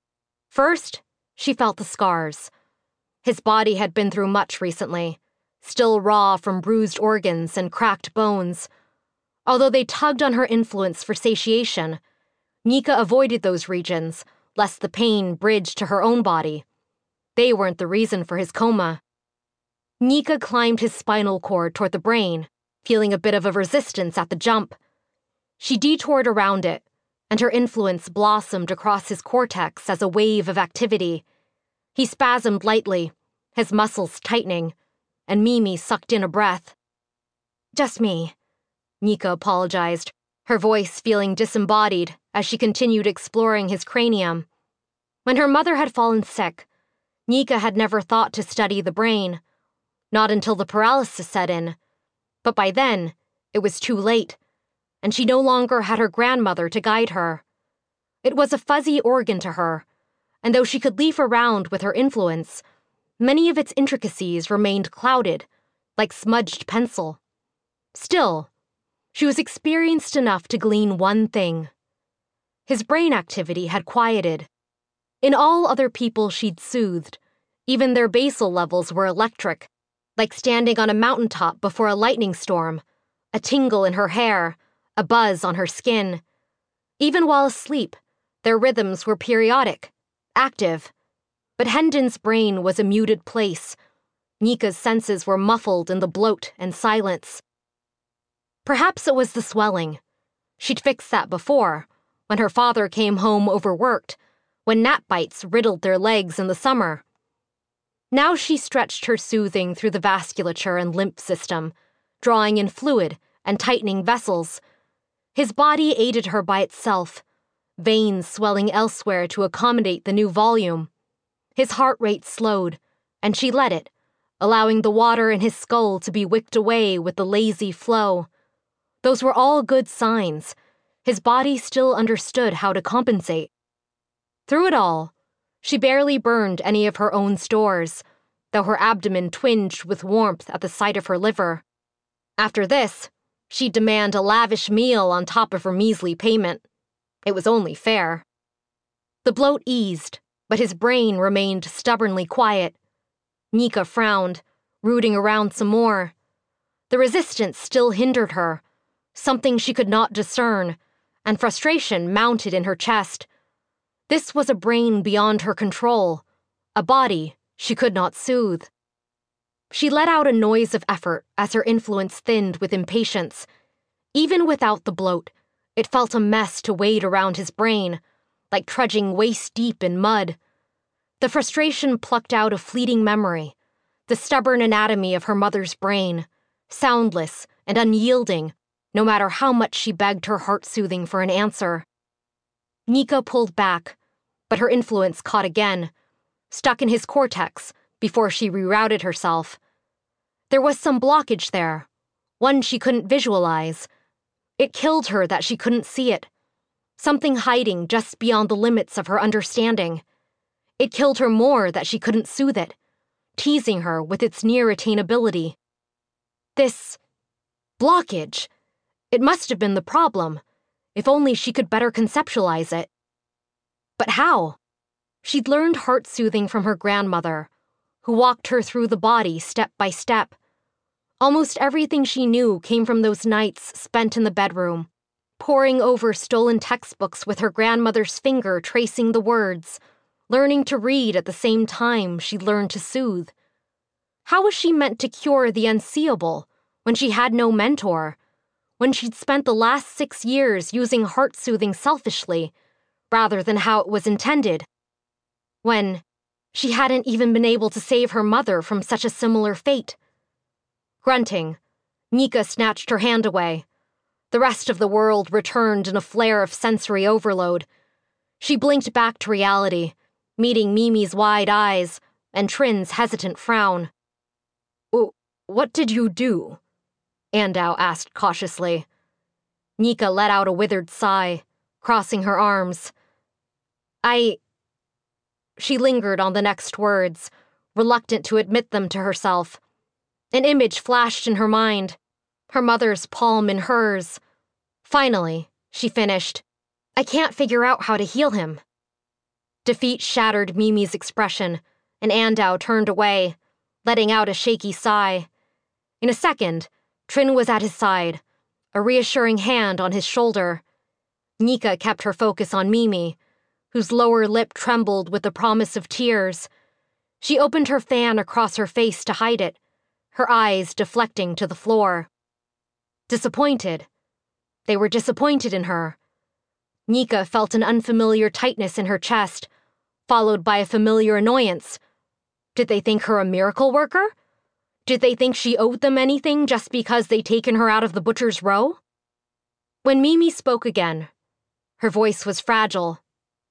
First, she felt the scars. His body had been through much recently, still raw from bruised organs and cracked bones. Although they tugged on her influence for satiation, Nika avoided those regions, lest the pain bridge to her own body. They weren't the reason for his coma. Nika climbed his spinal cord toward the brain, feeling a bit of a resistance at the jump. She detoured around it, and her influence blossomed across his cortex as a wave of activity. He spasmed lightly, his muscles tightening, and Mimi sucked in a breath. "Just me," Nika apologized, her voice feeling disembodied as she continued exploring his cranium. When her mother had fallen sick, Nika had never thought to study the brain, not until the paralysis set in. But by then, it was too late, and she no longer had her grandmother to guide her. It was a fuzzy organ to her, and though she could leaf around with her influence, many of its intricacies remained clouded, like smudged pencil. Still, she was experienced enough to glean one thing. His brain activity had quieted. In all other people she'd soothed, even their basal levels were electric, like standing on a mountaintop before a lightning storm, a tingle in her hair, a buzz on her skin. Even while asleep, their rhythms were periodic, active. But Hendon's brain was a muted place. Nika's senses were muffled in the bloat and silence. Perhaps it was the swelling. She'd fixed that before, when her father came home overworked, when gnat bites riddled their legs in the summer. Now she stretched her soothing through the vasculature and lymph system, drawing in fluid and tightening vessels. His body aided her by itself, veins swelling elsewhere to accommodate the new volume. His heart rate slowed, and she let it, allowing the water in his skull to be wicked away with the lazy flow. Those were all good signs. His body still understood how to compensate. Through it all, she barely burned any of her own stores, though her abdomen twinged with warmth at the sight of her liver. After this, she'd demand a lavish meal on top of her measly payment. It was only fair. The bloat eased, but his brain remained stubbornly quiet. Nika frowned, rooting around some more. The resistance still hindered her, something she could not discern, and frustration mounted in her chest. This was a brain beyond her control, a body she could not soothe. She let out a noise of effort as her influence thinned with impatience. Even without the bloat, it felt a mess to wade around his brain, like trudging waist-deep in mud. The frustration plucked out a fleeting memory, the stubborn anatomy of her mother's brain, soundless and unyielding, no matter how much she begged her heart-soothing for an answer. Nika pulled back, but her influence caught again, stuck in his cortex before she rerouted herself. There was some blockage there, one she couldn't visualize. It killed her that she couldn't see it, something hiding just beyond the limits of her understanding. It killed her more that she couldn't soothe it, teasing her with its near attainability. This blockage, it must have been the problem, if only she could better conceptualize it. But how? She'd learned heart-soothing from her grandmother, who walked her through the body step by step. Almost everything she knew came from those nights spent in the bedroom, poring over stolen textbooks with her grandmother's finger tracing the words, learning to read at the same time she learned to soothe. How was she meant to cure the unseeable when she had no mentor, when she'd spent the last six years using heart-soothing selfishly, rather than how it was intended? When she hadn't even been able to save her mother from such a similar fate? Grunting, Nika snatched her hand away. The rest of the world returned in a flare of sensory overload. She blinked back to reality, meeting Mimi's wide eyes and Trin's hesitant frown. "What did you do?" Andau asked cautiously. Nika let out a withered sigh, crossing her arms. I... She lingered on the next words, reluctant to admit them to herself. An image flashed in her mind, her mother's palm in hers. Finally, she finished, I can't figure out how to heal him. Defeat shattered Mimi's expression, and Andau turned away, letting out a shaky sigh. In a second, Trin was at his side, a reassuring hand on his shoulder. Nika kept her focus on Mimi, whose lower lip trembled with the promise of tears. She opened her fan across her face to hide it, her eyes deflecting to the floor. Disappointed. They were disappointed in her. Nika felt an unfamiliar tightness in her chest, followed by a familiar annoyance. Did they think her a miracle worker? Did they think she owed them anything just because they'd taken her out of the butcher's row? When Mimi spoke again, her voice was fragile.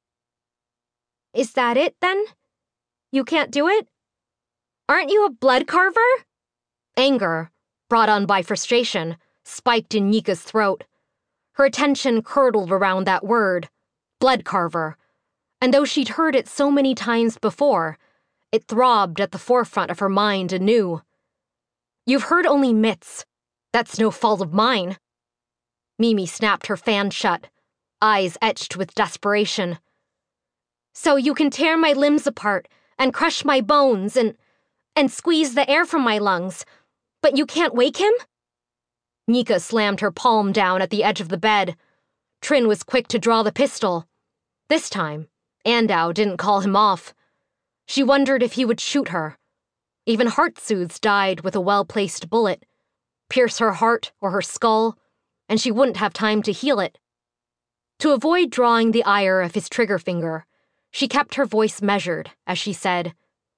Is that it, then? You can't do it? Aren't you a blood carver? Anger, brought on by frustration, spiked in Nika's throat. Her attention curdled around that word, blood carver, and though she'd heard it so many times before, it throbbed at the forefront of her mind anew. You've heard only myths. That's no fault of mine. Mimi snapped her fan shut, eyes etched with desperation. So you can tear my limbs apart and crush my bones and, and squeeze the air from my lungs, but you can't wake him? Nika slammed her palm down at the edge of the bed. Trin was quick to draw the pistol. This time, Andau didn't call him off. She wondered if he would shoot her. Even heart-soothes died with a well-placed bullet, pierce her heart or her skull, and she wouldn't have time to heal it. To avoid drawing the ire of his trigger finger, she kept her voice measured as she said,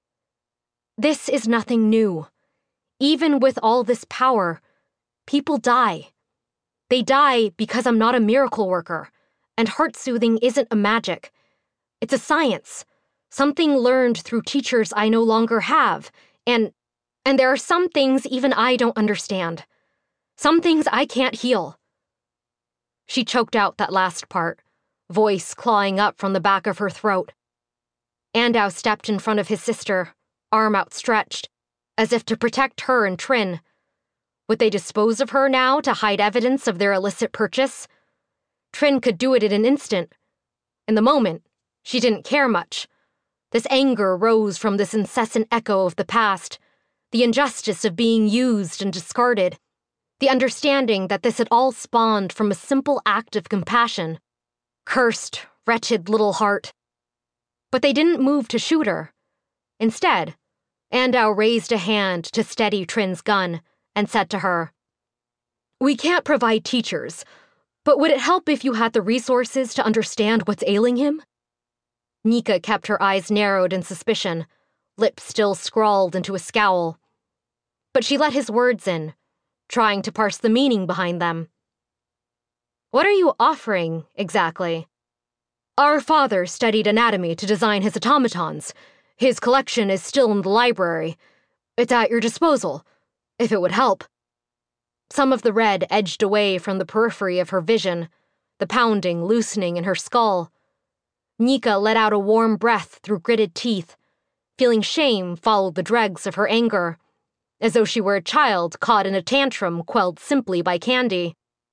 This is nothing new. Even with all this power, people die. They die because I'm not a miracle worker, and heart-soothing isn't a magic. It's a science, something learned through teachers I no longer have, and, and there are some things even I don't understand. Some things I can't heal. She choked out that last part, voice clawing up from the back of her throat. Andau stepped in front of his sister, arm outstretched, as if to protect her and Trin. Would they dispose of her now to hide evidence of their illicit purchase? Trin could do it in an instant. In the moment, she didn't care much. This anger rose from this incessant echo of the past, the injustice of being used and discarded, the understanding that this had all spawned from a simple act of compassion. Cursed, wretched little heart. But they didn't move to shoot her. Instead, Andau raised a hand to steady Trin's gun and said to her, We can't provide teachers, but would it help if you had the resources to understand what's ailing him? Nika kept her eyes narrowed in suspicion, lips still scrawled into a scowl. But she let his words in, trying to parse the meaning behind them. What are you offering, exactly? Our father studied anatomy to design his automatons. His collection is still in the library. It's at your disposal, if it would help." Some of the red edged away from the periphery of her vision, the pounding loosening in her skull. Nika let out a warm breath through gritted teeth, feeling shame follow the dregs of her anger, as though she were a child caught in a tantrum quelled simply by candy.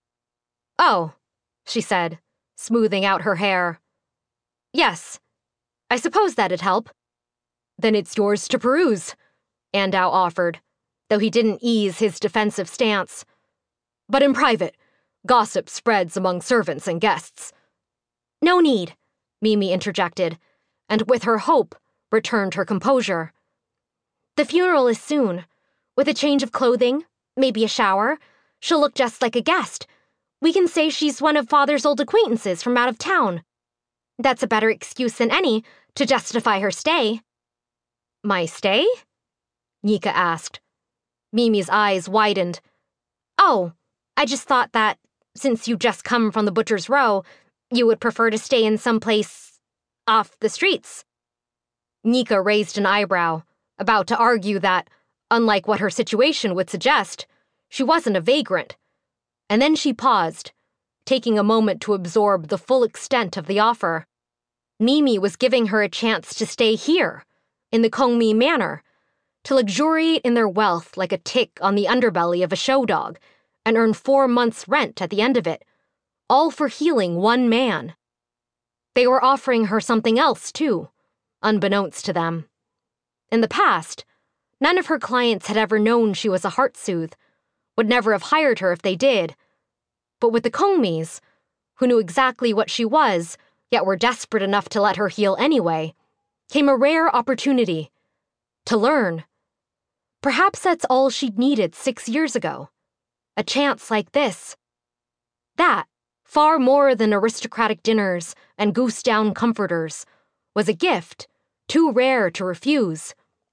"Oh," she said, smoothing out her hair. "Yes, I suppose that'd help." "Then it's yours to peruse," Andau offered, though he didn't ease his defensive stance. "But in private, gossip spreads among servants and guests." "No need," Mimi interjected, and with her hope, returned her composure. "The funeral is soon. With a change of clothing, maybe a shower, she'll look just like a guest. We can say she's one of Father's old acquaintances from out of town. That's a better excuse than any to justify her stay." "My stay?" Nika asked. Mimi's eyes widened. "Oh, I just thought that, since you just come from the Butcher's Row, you would prefer to stay in some place off the streets." Nika raised an eyebrow, about to argue that, unlike what her situation would suggest, she wasn't a vagrant. And then she paused, taking a moment to absorb the full extent of the offer. Mimi was giving her a chance to stay here, in the Kongmi Manor, to luxuriate in their wealth like a tick on the underbelly of a show dog, and earn four months' rent at the end of it, all for healing one man. They were offering her something else, too, unbeknownst to them. In the past, none of her clients had ever known she was a heart-soothe, would never have hired her if they did. But with the Kongmis, who knew exactly what she was, yet were desperate enough to let her heal anyway, came a rare opportunity to learn. Perhaps that's all she'd needed six years ago. A chance like this. That, far more than aristocratic dinners and goose-down comforters, was a gift too rare to refuse.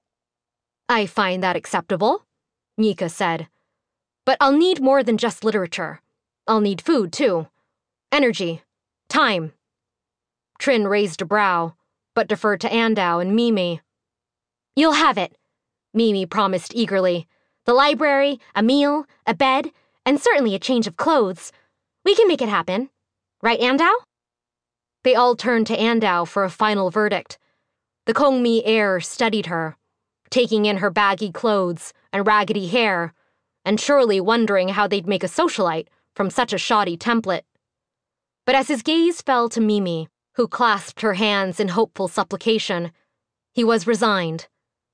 "I find that acceptable," Nika said. "But I'll need more than just literature. I'll need food, too. Energy. Time." Trin raised a brow, but deferred to Andau and Mimi. "You'll have it," Mimi promised eagerly. "The library, a meal, a bed, and certainly a change of clothes. We can make it happen. Right, Andau?" They all turned to Andau for a final verdict. The Kongmi air studied her, taking in her baggy clothes and raggedy hair, and surely wondering how they'd make a socialite from such a shoddy template. But as his gaze fell to Mimi, who clasped her hands in hopeful supplication, he was resigned.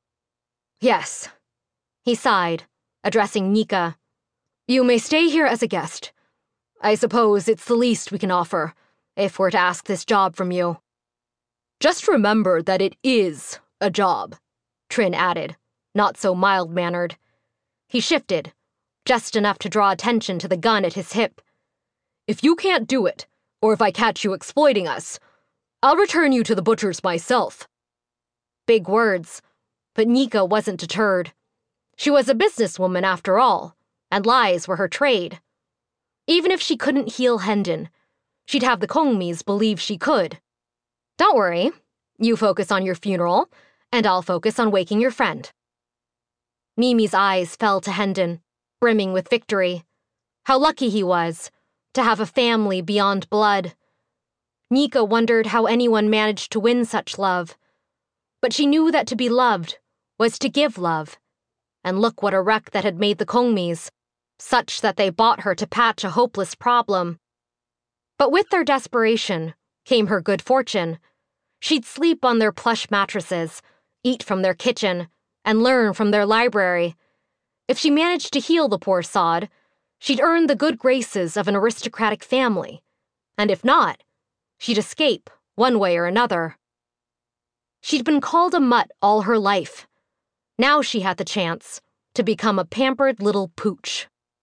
"Yes," he sighed, addressing Nika. "You may stay here as a guest. I suppose it's the least we can offer, if we're to ask this job from you." "Just remember that it is a job," Trin added, not so mild-mannered. He shifted, just enough to draw attention to the gun at his hip. "If you can't do it, or if I catch you exploiting us, I'll return you to the Butchers myself." Big words, but Nika wasn't deterred. She was a businesswoman after all, and lies were her trade. Even if she couldn't heal Hendon, she'd have the Kongmis believe she could. "Don't worry, you focus on your funeral, and I'll focus on waking your friend." Mimi's eyes fell to Hendon, brimming with victory. How lucky he was, to have a family beyond blood. Nika wondered how anyone managed to win such love. But she knew that to be loved was to give love. And look what a wreck that had made the Kongmis, such that they bought her to patch a hopeless problem. But with their desperation came her good fortune. She'd sleep on their plush mattresses, eat from their kitchen, and learn from their library. If she managed to heal the poor sod, she'd earn the good graces of an aristocratic family. And if not, she'd escape one way or another. She'd been called a mutt all her life. Now she had the chance to become a pampered little pooch.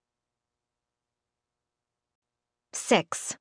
Six.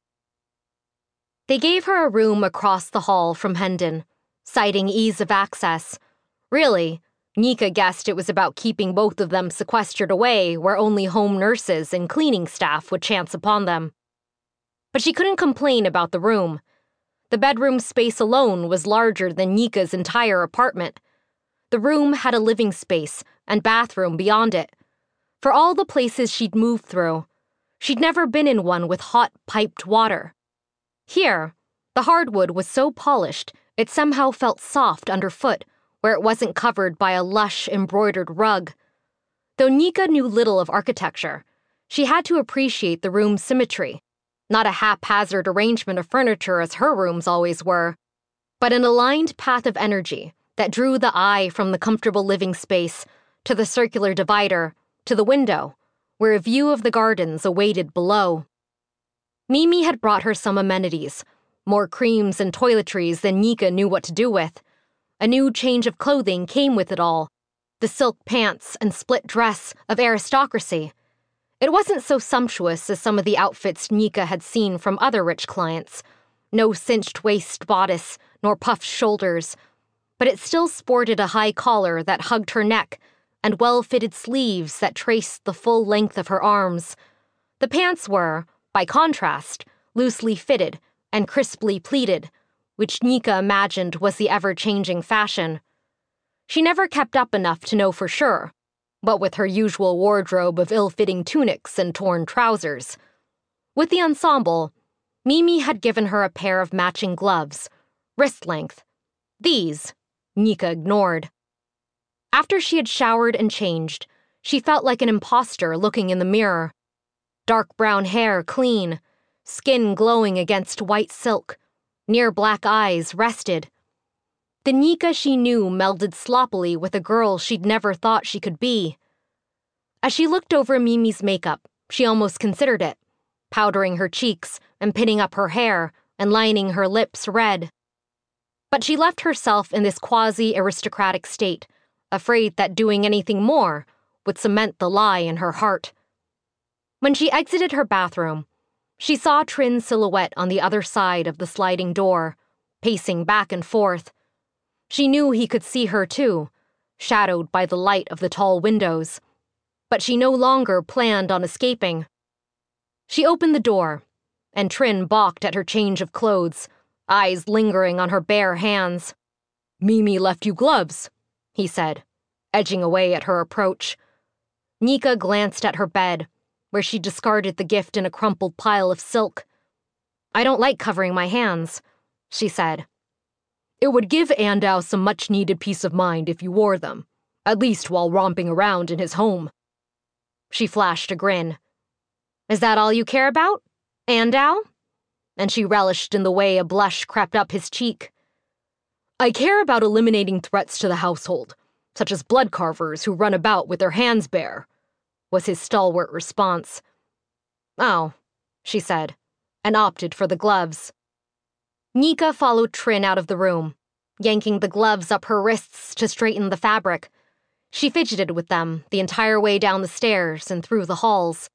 They gave her a room across the hall from Hendon, citing ease of access. Really, Nika guessed it was about keeping both of them sequestered away where only home nurses and cleaning staff would chance upon them. But she couldn't complain about the room. The bedroom space alone was larger than Nika's entire apartment. The room had a living space and bathroom beyond it. For all the places she'd moved through, she'd never been in one with hot, piped water. Here, the hardwood was so polished it somehow felt soft underfoot where it wasn't covered by a lush, embroidered rug. Though Nika knew little of architecture, she had to appreciate the room's symmetry, not a haphazard arrangement of furniture as her rooms always were, but an aligned path of energy that drew the eye from the comfortable living space to the circular divider to the window, where a view of the gardens awaited below. Mimi had brought her some amenities, more creams and toiletries than Nika knew what to do with. A new change of clothing came with it all, the silk pants and split dress of aristocracy. It wasn't so sumptuous as some of the outfits Nika had seen from other rich clients. No cinched waist bodice, nor puffed shoulders, but it still sported a high collar that hugged her neck and well-fitted sleeves that traced the full length of her arms. The pants were, by contrast, loosely fitted and crisply pleated, which Nika imagined was the ever-changing fashion. She never kept up enough to know for sure, what with her usual wardrobe of ill-fitting tunics and torn trousers. With the ensemble, Mimi had given her a pair of matching gloves, wrist-length. These, Nika ignored. After she had showered and changed, she felt like an imposter looking in the mirror. Dark brown hair clean, skin glowing against white silk, near black eyes rested. The Nika she knew melded sloppily with a girl she'd never thought she could be. As she looked over Mimi's makeup, she almost considered it, powdering her cheeks and pinning up her hair and lining her lips red. But she left herself in this quasi-aristocratic state, afraid that doing anything more would cement the lie in her heart. When she exited her bathroom, she saw Trin's silhouette on the other side of the sliding door, pacing back and forth. She knew he could see her too, shadowed by the light of the tall windows, but she no longer planned on escaping. She opened the door, and Trin balked at her change of clothes, eyes lingering on her bare hands. "Mimi left you gloves," he said, edging away at her approach. Nika glanced at her bed, where she discarded the gift in a crumpled pile of silk. "I don't like covering my hands," she said. "It would give Andau some much-needed peace of mind if you wore them, at least while romping around in his home." She flashed a grin. "Is that all you care about? Andau?" And she relished in the way a blush crept up his cheek. "I care about eliminating threats to the household, such as blood carvers who run about with their hands bare," was his stalwart response. "Oh," she said, and opted for the gloves. Nika followed Trin out of the room, yanking the gloves up her wrists to straighten the fabric. She fidgeted with them the entire way down the stairs and through the halls.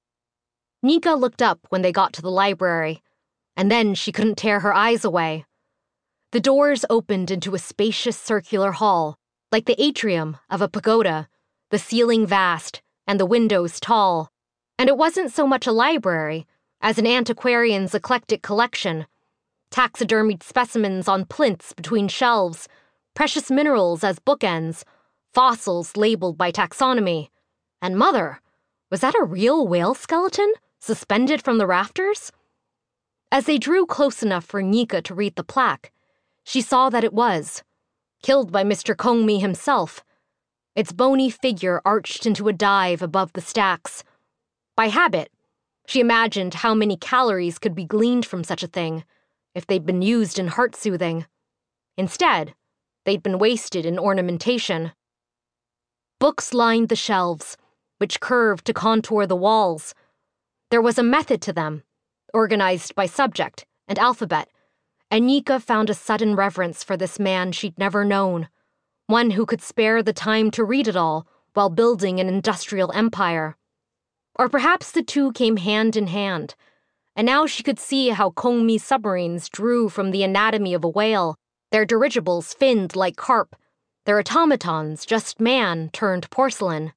Nika looked up when they got to the library, and then she couldn't tear her eyes away. The doors opened into a spacious circular hall, like the atrium of a pagoda, the ceiling vast and the windows tall. And it wasn't so much a library as an antiquarian's eclectic collection. Taxidermied specimens on plinths between shelves, precious minerals as bookends, fossils labeled by taxonomy. And mother, was that a real whale skeleton, suspended from the rafters? As they drew close enough for Nika to read the plaque, she saw that it was, killed by Mister Kongmi himself. Its bony figure arched into a dive above the stacks. By habit, she imagined how many calories could be gleaned from such a thing if they'd been used in heart-soothing. Instead, they'd been wasted in ornamentation. Books lined the shelves, which curved to contour the walls. There was a method to them, organized by subject and alphabet, and Nika found a sudden reverence for this man she'd never known, one who could spare the time to read it all while building an industrial empire. Or perhaps the two came hand in hand, and now she could see how Kongmi submarines drew from the anatomy of a whale, their dirigibles finned like carp, their automatons just man turned porcelain.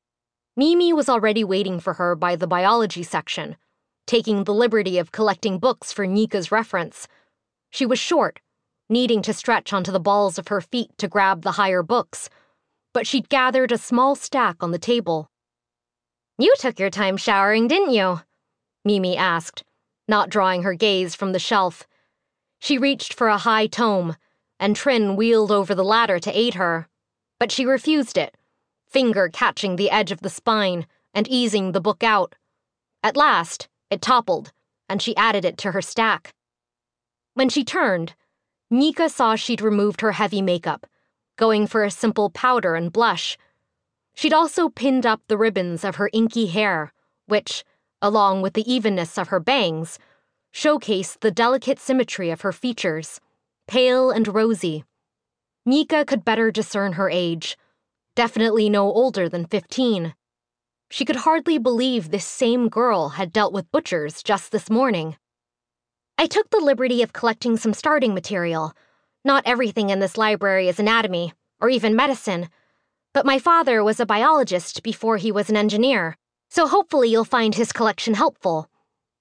Mimi was already waiting for her by the biology section, taking the liberty of collecting books for Nika's reference. She was short, needing to stretch onto the balls of her feet to grab the higher books, but she'd gathered a small stack on the table. "You took your time showering, didn't you?" Mimi asked, not drawing her gaze from the shelf. She reached for a high tome, and Trin wheeled over the ladder to aid her, but she refused it, finger catching the edge of the spine and easing the book out. At last, it toppled, and she added it to her stack. When she turned, Nika saw she'd removed her heavy makeup, going for a simple powder and blush. She'd also pinned up the ribbons of her inky hair, which, along with the evenness of her bangs, showcased the delicate symmetry of her features, pale and rosy. Nika could better discern her age, definitely no older than fifteen. She could hardly believe this same girl had dealt with butchers just this morning. "I took the liberty of collecting some starting material. Not everything in this library is anatomy, or even medicine, but my father was a biologist before he was an engineer, so hopefully you'll find his collection helpful."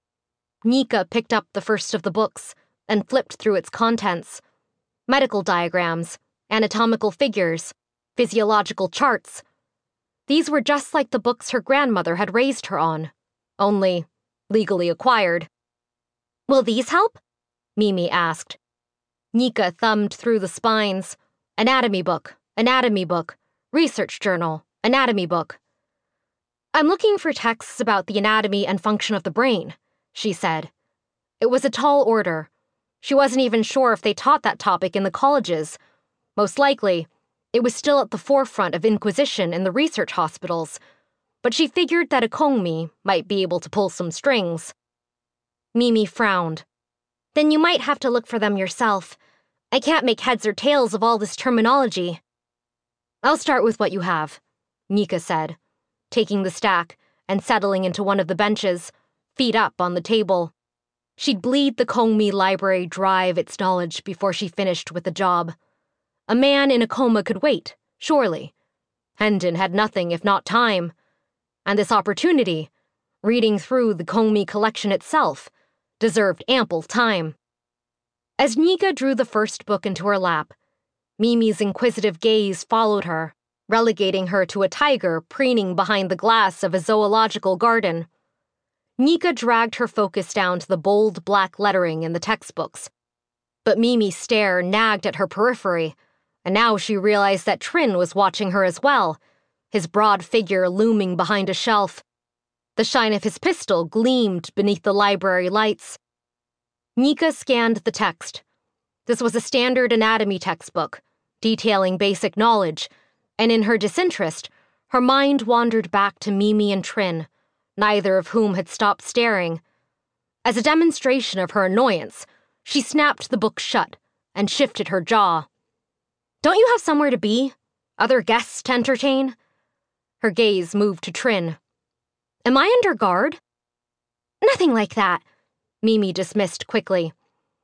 Nika picked up the first of the books and flipped through its contents. Medical diagrams, anatomical figures, physiological charts. These were just like the books her grandmother had raised her on, only legally acquired. "Will these help?" Mimi asked. Nika thumbed through the spines. Anatomy book, anatomy book, research journal, anatomy book. "I'm looking for texts about the anatomy and function of the brain," she said. It was a tall order. She wasn't even sure if they taught that topic in the colleges. Most likely, it was still at the forefront of inquisition in the research hospitals, but she figured that a Kongmi might be able to pull some strings. Mimi frowned. "Then you might have to look for them yourself. I can't make heads or tails of all this terminology." "I'll start with what you have," Nika said, taking the stack and settling into one of the benches, feet up on the table. She'd bleed the Kongmi library dry of its knowledge before she finished with the job. A man in a coma could wait, surely. Hendon had nothing if not time. And this opportunity, reading through the Kongmi collection itself, deserved ample time. As Nika drew the first book into her lap, Mimi's inquisitive gaze followed her, relegating her to a tiger preening behind the glass of a zoological garden. Nika dragged her focus down to the bold black lettering in the textbooks. But Mimi's stare nagged at her periphery, and now she realized that Trin was watching her as well, his broad figure looming behind a shelf. The shine of his pistol gleamed beneath the library lights. Nika scanned the text. This was a standard anatomy textbook, detailing basic knowledge, and in her disinterest, her mind wandered back to Mimi and Trin, neither of whom had stopped staring. As a demonstration of her annoyance, she snapped the book shut and shifted her jaw. "Don't you have somewhere to be? Other guests to entertain?" Her gaze moved to Trin. "Am I under guard?" "Nothing like that," Mimi dismissed quickly.